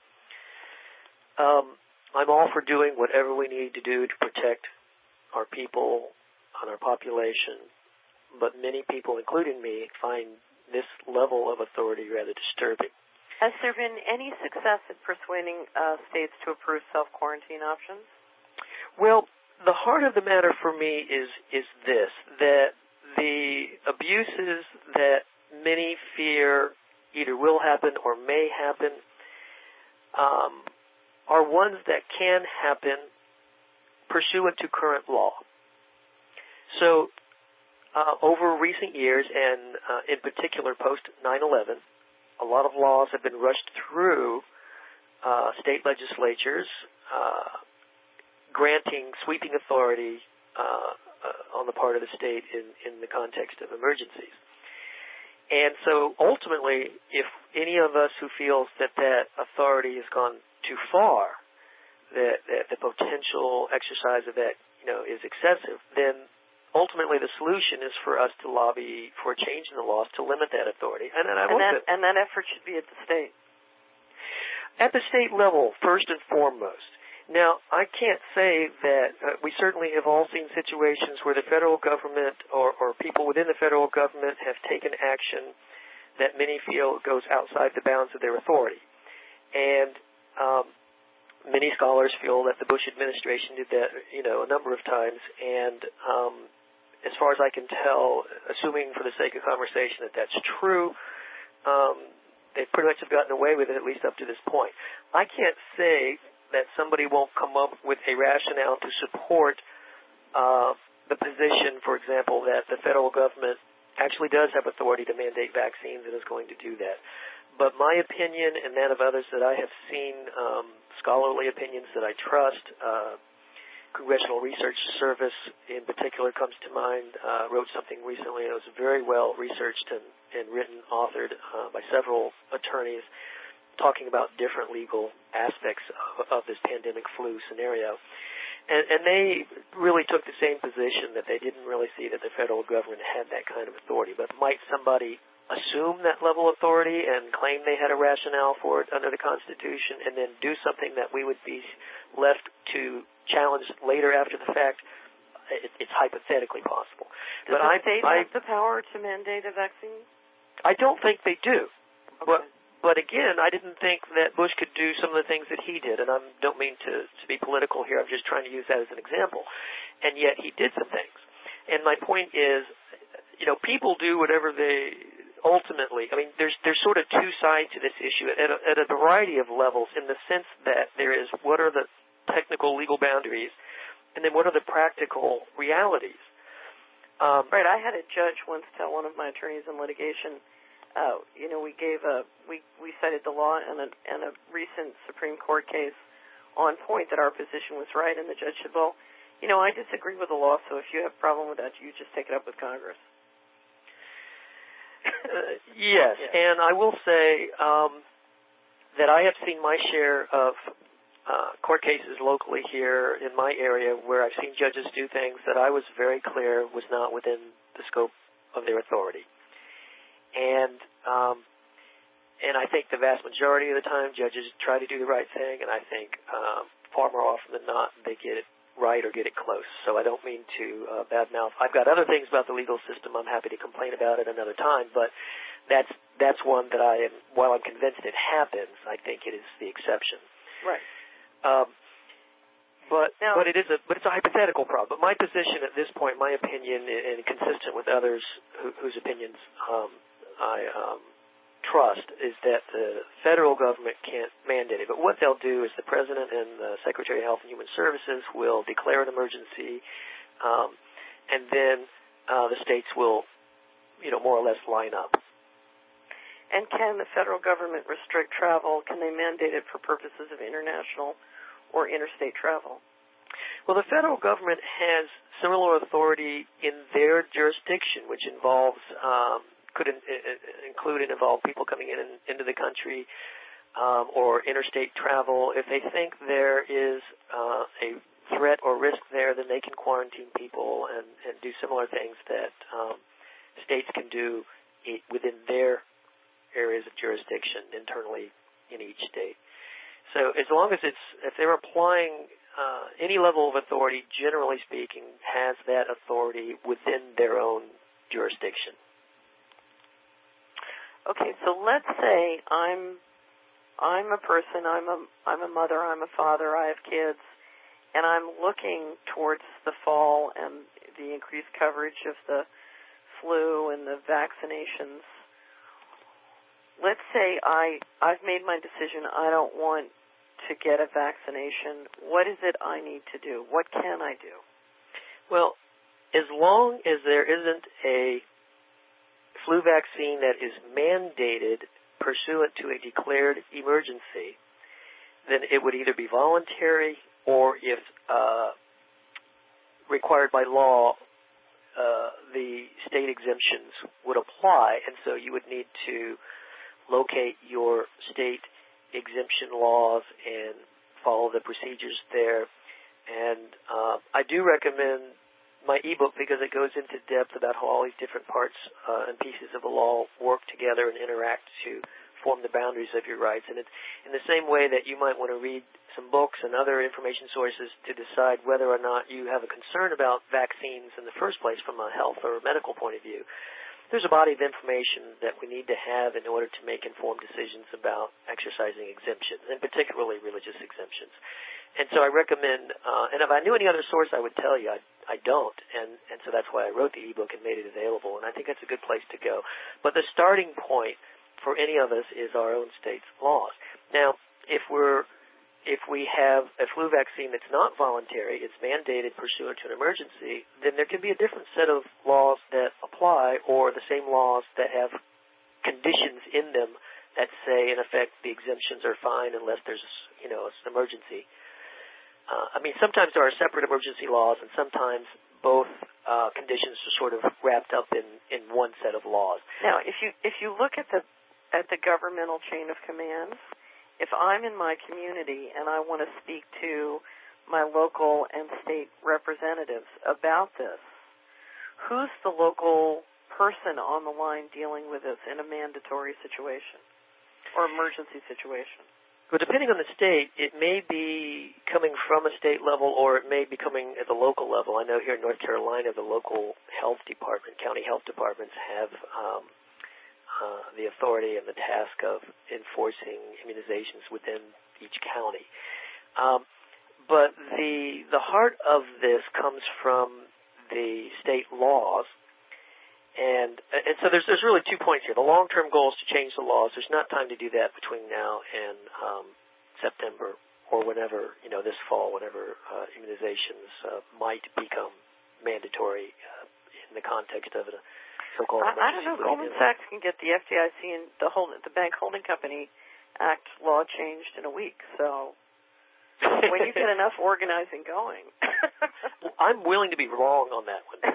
Um, I'm all for doing whatever we need to do to protect our people and our population, but many people, including me, find this level of authority rather disturbing. Has there been any success in persuading uh, states to approve self-quarantine options? Well, the heart of the matter for me is is this, that the abuses that many fear either will happen or may happen um, are ones that can happen pursuant to current law. So uh, over recent years, and uh, in particular post nine eleven, a lot of laws have been rushed through uh, state legislatures, uh, granting sweeping authority uh, uh, on the part of the state in, in the context of emergencies. And so ultimately, if any of us who feels that that authority has gone too far, that, that the potential exercise of that, you know, is excessive, then ultimately the solution is for us to lobby for a change in the laws to limit that authority. And, and, I and, that, that, and that effort should be at the state. At the state level, first and foremost. Now, I can't say that uh, we certainly have all seen situations where the federal government or, or people within the federal government have taken action that many feel goes outside the bounds of their authority. And um, many scholars feel that the Bush administration did that, you know, a number of times. And um, as far as I can tell, assuming for the sake of conversation that that's true, um, they pretty much have gotten away with it, at least up to this point. I can't say that somebody won't come up with a rationale to support uh, the position, for example, that the federal government actually does have authority to mandate vaccines and is going to do that. But my opinion and that of others that I have seen, um, scholarly opinions that I trust, uh, Congressional Research Service in particular comes to mind, uh, wrote something recently that was very well researched and, and written, authored uh, by several attorneys, talking about different legal aspects of, of this pandemic flu scenario. And, and they really took the same position that they didn't really see that the federal government had that kind of authority. But might somebody assume that level of authority and claim they had a rationale for it under the Constitution and then do something that we would be left to challenge later after the fact? It, it's hypothetically possible. Does but the I, state I, have the power to mandate a vaccine? I don't think they do. Okay. But, But again, I didn't think that Bush could do some of the things that he did, and I don't mean to, to be political here. I'm just trying to use that as an example. And yet he did some things. And my point is, you know, people do whatever they ultimately, I mean, there's there's sort of two sides to this issue at a, at a variety of levels in the sense that there is what are the technical legal boundaries, and then what are the practical realities. Um, right. I had a judge once tell one of my attorneys in litigation, Uh, you know, we gave a we, we cited the law and a, and a recent Supreme Court case on point that our position was right, and the judge said, "Well, you know, I disagree with the law, so if you have a problem with that, you just take it up with Congress." uh, yes, yeah. And I will say um, that I have seen my share of uh, court cases locally here in my area where I've seen judges do things that I was very clear was not within the scope of their authority. And um, and I think the vast majority of the time judges try to do the right thing, and I think um, far more often than not they get it right or get it close. So I don't mean to uh, badmouth. I've got other things about the legal system I'm happy to complain about at another time, but that's that's one that I am, while I'm convinced it happens, I think it is the exception. Right. Um, But now, but it is a but it's a hypothetical problem. But my position at this point, my opinion, and consistent with others who, whose opinions um, I um, trust, is that the federal government can't mandate it. But what they'll do is the President and the Secretary of Health and Human Services will declare an emergency, um, and then uh, the states will, you know, more or less line up. And can the federal government restrict travel? Can they mandate it for purposes of international or interstate travel? Well, the federal government has similar authority in their jurisdiction, which involves um, could in, in, include and involve people coming in and into the country um, or interstate travel. If they think there is uh, a threat or risk there, then they can quarantine people and, and do similar things that um, states can do within their areas of jurisdiction internally in each state. So as long as it's, if they're applying uh, any level of authority, generally speaking, has that authority within their own jurisdiction. Okay, so let's say I'm I'm a person, I'm a I'm a mother, I'm a father, I have kids, and I'm looking towards the fall and the increased coverage of the flu and the vaccinations. Let's say I I've made my decision. I don't want to get a vaccination. What is it I need to do? What can I do? Well, as long as there isn't a flu vaccine that is mandated pursuant to a declared emergency, then it would either be voluntary or, if uh, required by law, uh, the state exemptions would apply, and so you would need to locate your state exemption laws and follow the procedures there. And uh, I do recommend my ebook because it goes into depth about how all these different parts uh, and pieces of the law work together and interact to form the boundaries of your rights. And it's in the same way that you might want to read some books and other information sources to decide whether or not you have a concern about vaccines in the first place from a health or a medical point of view. There's a body of information that we need to have in order to make informed decisions about exercising exemptions, and particularly religious exemptions. And so I recommend, uh, and if I knew any other source, I would tell you. I, I don't, and, and so that's why I wrote the ebook and made it available, and I think that's a good place to go. But the starting point for any of us is our own state's laws. Now, if we're if we have a flu vaccine that's not voluntary, it's mandated pursuant to an emergency, then there can be a different set of laws that apply, or the same laws that have conditions in them that say, in effect, the exemptions are fine unless there's, you know, an emergency. Uh, I mean, sometimes there are separate emergency laws, and sometimes both uh, conditions are sort of wrapped up in, in one set of laws. Now, if you if you look at the at the governmental chain of commands, if I'm in my community and I want to speak to my local and state representatives about this, who's the local person on the line dealing with this in a mandatory situation or emergency situation? Well, depending on the state, it may be coming from a state level or it may be coming at the local level. I know here in North Carolina, the local health department, county health departments have um, Uh, the authority and the task of enforcing immunizations within each county. Um, but the the heart of this comes from the state laws, and and so there's there's really two points here. The long-term goal is to change the laws. There's not time to do that between now and um, September or whenever, you know, this fall, whenever uh, immunizations uh, might become mandatory uh, in the context of a so-called I, I don't know. Goldman Sachs can get the F D I C and the whole the Bank Holding Company Act law changed in a week. So when you get enough organizing going, well, I'm willing to be wrong on that one.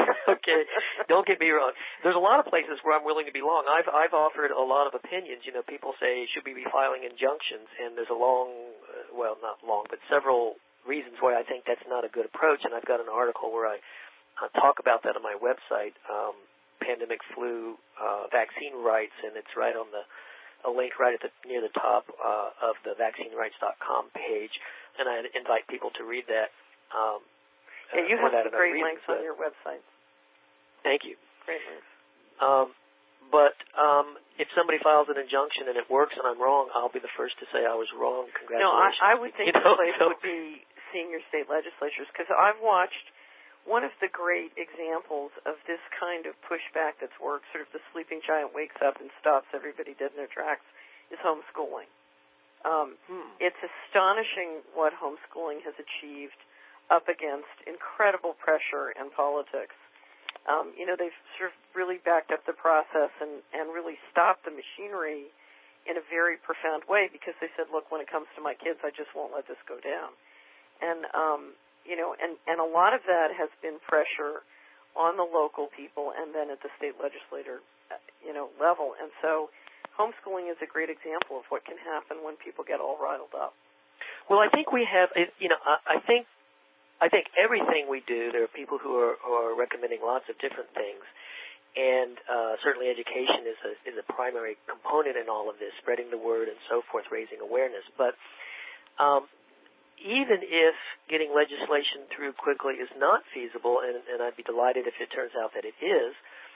Okay, don't get me wrong. There's a lot of places where I'm willing to be wrong. I've I've offered a lot of opinions. You know, people say should we be filing injunctions, and there's a long, uh, well, not long, but several reasons why I think that's not a good approach. And I've got an article where I uh, talk about that on my website. Um, pandemic flu uh, vaccine rights, and it's right on the a link right at the near the top uh, of the vaccine rights dot com page, and I invite people to read that. Um, yeah, you uh, have some great reasons, links on your website. Thank you. Great links. Um, but um, if somebody files an injunction and it works and I'm wrong, I'll be the first to say I was wrong. Congratulations. No, I, I would think you know, the place so, would be senior state legislatures, because I've watched one of the great examples of this kind of pushback that's worked, sort of the sleeping giant wakes up and stops everybody dead in their tracks, is homeschooling. Um, hmm. It's astonishing what homeschooling has achieved up against incredible pressure and politics. Um, you know, they've sort of really backed up the process and, and really stopped the machinery in a very profound way, because they said, look, when it comes to my kids, I just won't let this go down. And, um, you know, and, and a lot of that has been pressure on the local people and then at the state legislator, you know, level. And so homeschooling is a great example of what can happen when people get all riled up. Well, I think we have, you know, I think I think everything we do, there are people who are, who are recommending lots of different things, and uh, certainly education is a, is a primary component in all of this, spreading the word and so forth, raising awareness. But um, even if getting legislation through quickly is not feasible, and, and I'd be delighted if it turns out that it is,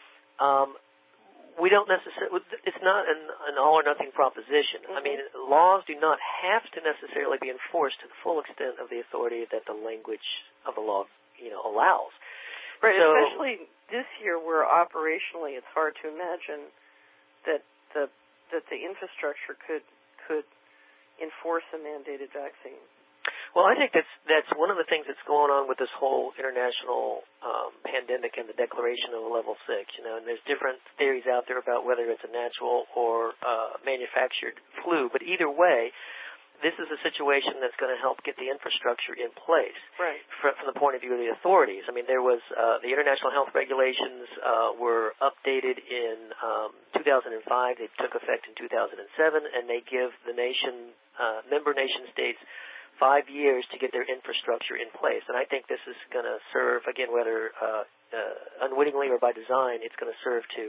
um, we don't necessarily, it's not an, an all-or-nothing proposition. Mm-hmm. I mean, laws do not have to necessarily be enforced to the full extent of the authority that the language of the law, you know, allows. Right, so, especially this year where operationally it's hard to imagine that the that the infrastructure could could enforce a mandated vaccine. Well, I think that's that's one of the things that's going on with this whole international um, pandemic and the declaration of a level six. You know, and there's different theories out there about whether it's a natural or uh, manufactured flu. But either way, this is a situation that's going to help get the infrastructure in place. Right. From, from the point of view of the authorities. I mean, there was uh, the international health regulations uh, were updated in um, two thousand five. They took effect in two thousand seven, and they give the nation uh, member nation states five years to get their infrastructure in place. And I think this is going to serve, again, whether uh, uh, unwittingly or by design, it's going to serve to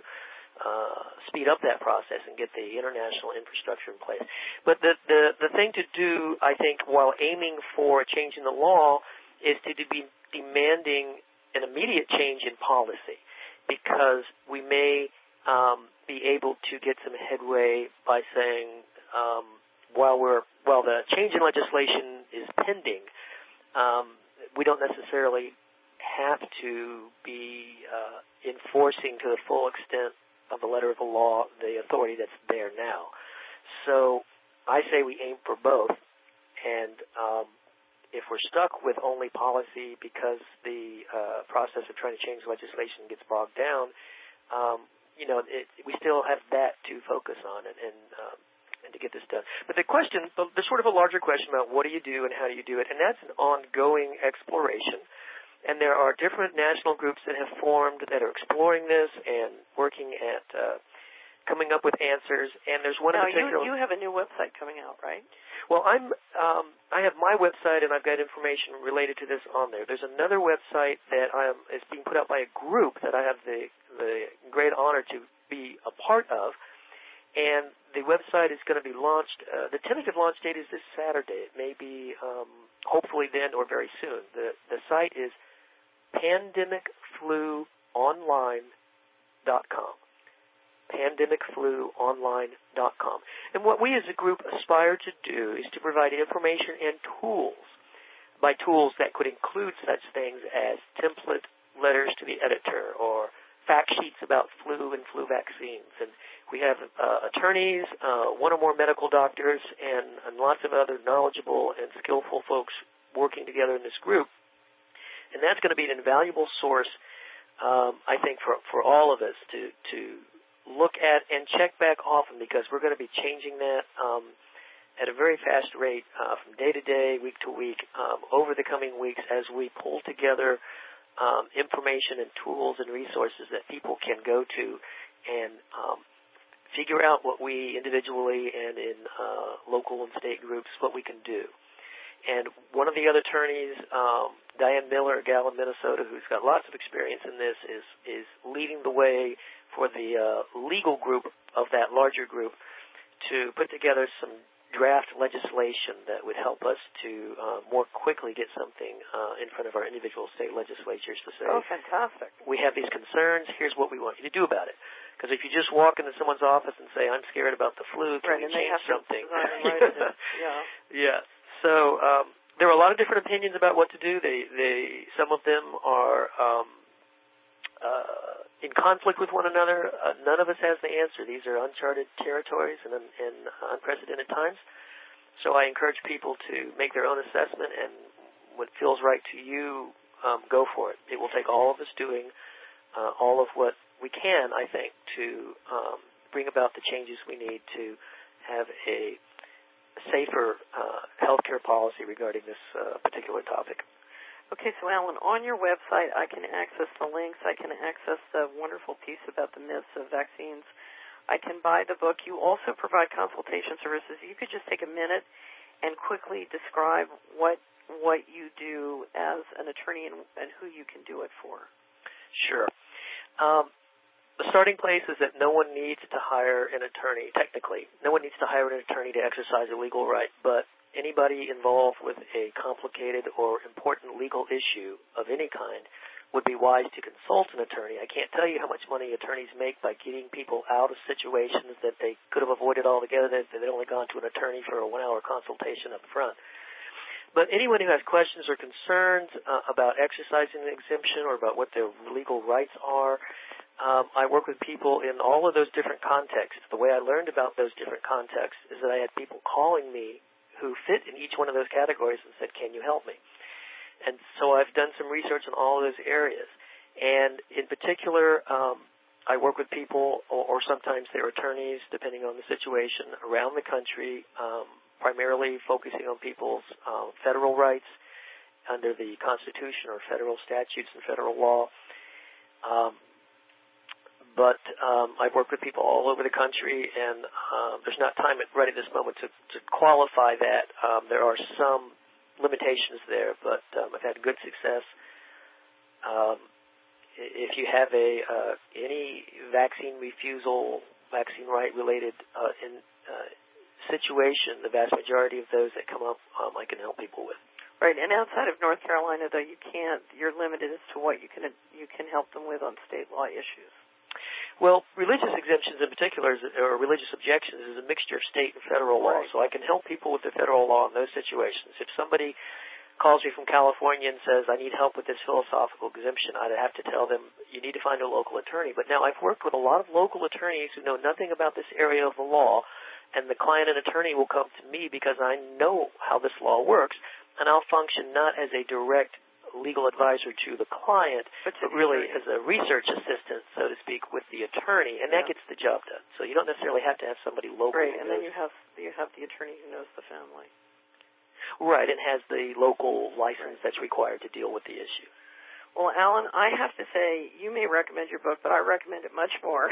uh, speed up that process and get the international infrastructure in place. But the, the, the thing to do, I think, while aiming for a change in the law is to be demanding an immediate change in policy, because we may um, be able to get some headway by saying, um, while we're while the change in legislation is pending, um, we don't necessarily have to be uh, enforcing to the full extent of the letter of the law the authority that's there now. So I say we aim for both, and um, if we're stuck with only policy because the uh, process of trying to change legislation gets bogged down, um, you know, it, we still have that to focus on and, and, um, and to get this done. But the question, there's sort of a larger question about what do you do and how do you do it, and that's an ongoing exploration. And there are different national groups that have formed that are exploring this and working at uh, coming up with answers. And there's one now, in particular. You, you have a new website coming out, right? Well, I'm um, I have my website, and I've got information related to this on there. There's another website that I am, is being put out by a group that I have the the great honor to be a part of. And the website is going to be launched. Uh, the tentative launch date is this Saturday. It may be um, hopefully then or very soon. The the site is pandemic flu online dot com. pandemic flu online dot com. And what we as a group aspire to do is to provide information and tools. By tools, that could include such things as template letters to the editor or fact sheets about flu and flu vaccines. And we have uh, attorneys, uh, one or more medical doctors, and, and lots of other knowledgeable and skillful folks working together in this group. And that's going to be an invaluable source, um, I think, for, for all of us to, to look at and check back often, because we're going to be changing that um, at a very fast rate uh, from day to day, week to week, um, over the coming weeks as we pull together um, information and tools and resources that people can go to and um, figure out what we individually and in uh, local and state groups, what we can do. And one of the other attorneys, um, Diane Miller, a gal in Minnesota who's got lots of experience in this, is is leading the way for the uh, legal group of that larger group to put together some draft legislation that would help us to uh, more quickly get something uh, in front of our individual state legislatures to say, oh, fantastic. We have these concerns, here's what we want you to do about it. Because if you just walk into someone's office and say, I'm scared about the flu, can right, we and change something? Right, yeah. Yeah. So um, there are a lot of different opinions about what to do. They, they, some of them are um, uh, in conflict with one another. Uh, none of us has the answer. These are uncharted territories and, and unprecedented times. So I encourage people to make their own assessment, and what feels right to you, um, go for it. It will take all of us doing uh, all of what we can, I think, to um, bring about the changes we need to have a safer uh, healthcare policy regarding this uh, particular topic. Okay, so Alan, on your website, I can access the links. I can access the wonderful piece about the myths of vaccines. I can buy the book. You also provide consultation services. You could just take a minute and quickly describe what what you do as an attorney and, and who you can do it for. Sure. Um, The starting place is that no one needs to hire an attorney, technically. No one needs to hire an attorney to exercise a legal right, but anybody involved with a complicated or important legal issue of any kind would be wise to consult an attorney. I can't tell you how much money attorneys make by getting people out of situations that they could have avoided altogether if they'd only gone to an attorney for a one-hour consultation up front. But anyone who has questions or concerns uh, about exercising an exemption or about what their legal rights are, Um, I work with people in all of those different contexts. The way I learned about those different contexts is that I had people calling me who fit in each one of those categories and said, can you help me? And so I've done some research in all of those areas. And in particular, um, I work with people, or, or sometimes they're attorneys, depending on the situation, around the country, um, primarily focusing on people's uh, federal rights under the Constitution or federal statutes and federal law. Um, But um, I've worked with people all over the country, and um, there's not time at, right at this moment to, to qualify that. Um, there are some limitations there, but um, I've had good success. Um, if you have a uh, any vaccine refusal, vaccine right related uh, in, uh, situation, the vast majority of those that come up, um, I can help people with. Right, and outside of North Carolina, though, you can't. You're limited as to what you can you can help them with on state law issues. Well, religious exemptions in particular, is, or religious objections, is a mixture of state and federal law. Right. So I can help people with the federal law in those situations. If somebody calls me from California and says, I need help with this philosophical exemption, I'd have to tell them, you need to find a local attorney. But now I've worked with a lot of local attorneys who know nothing about this area of the law, and the client and attorney will come to me because I know how this law works, and I'll function not as a direct legal advisor to the client, but, but really as a research assistant, so to speak, with the attorney, and that yeah. gets the job done. So you don't necessarily have to have somebody local. Right, and then you have you have the attorney who knows the family. Right, and has the local license that's required to deal with the issue. Well, Alan, I have to say, you may recommend your book, but I recommend it much more.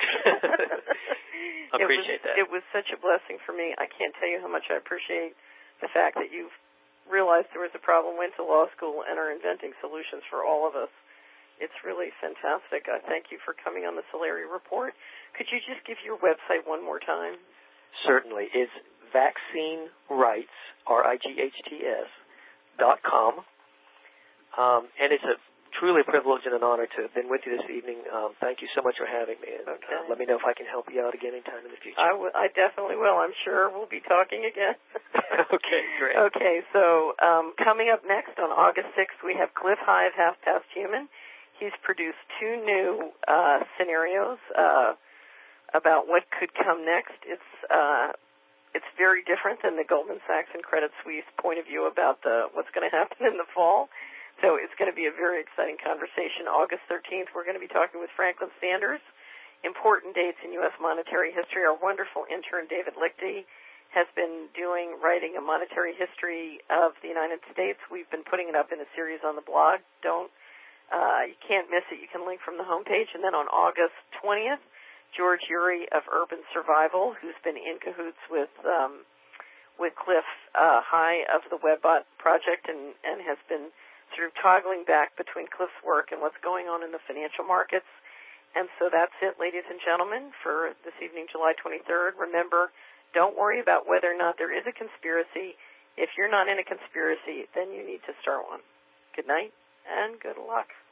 I appreciate it was, that. It was such a blessing for me. I can't tell you how much I appreciate the fact that you've realized there was a problem, went to law school, and are inventing solutions for all of us. It's really fantastic. I thank you for coming on the Solari Report. Could you just give your website one more time? Certainly. It's vaccine rights, R I G H T S, dot com. Um, and it's a truly a privilege and an honor to have been with you this evening. Um, thank you so much for having me. And, okay. uh, let me know if I can help you out again anytime in the future. I, w- I definitely will. I'm sure we'll be talking again. Okay, great. Okay, so um, coming up next on August sixth, we have Cliff Hive, Half Past Human. He's produced two new uh, scenarios uh, about what could come next. It's uh, it's very different than the Goldman Sachs and Credit Suisse point of view about the what's going to happen in the fall. So it's going to be a very exciting conversation. August thirteenth, we're going to be talking with Franklin Sanders. Important dates in U S monetary history. Our wonderful intern, David Lichty, has been doing, writing a monetary history of the United States. We've been putting it up in a series on the blog. Don't, uh, you can't miss it. You can link from the homepage. And then on August twentieth, George Urey of Urban Survival, who's been in cahoots with um, with Cliff uh, High of the WebBot project and, and has been sort of toggling back between Cliff's work and what's going on in the financial markets. And so that's it, ladies and gentlemen, for this evening, July twenty-third. Remember, don't worry about whether or not there is a conspiracy. If you're not in a conspiracy, then you need to start one. Good night and good luck.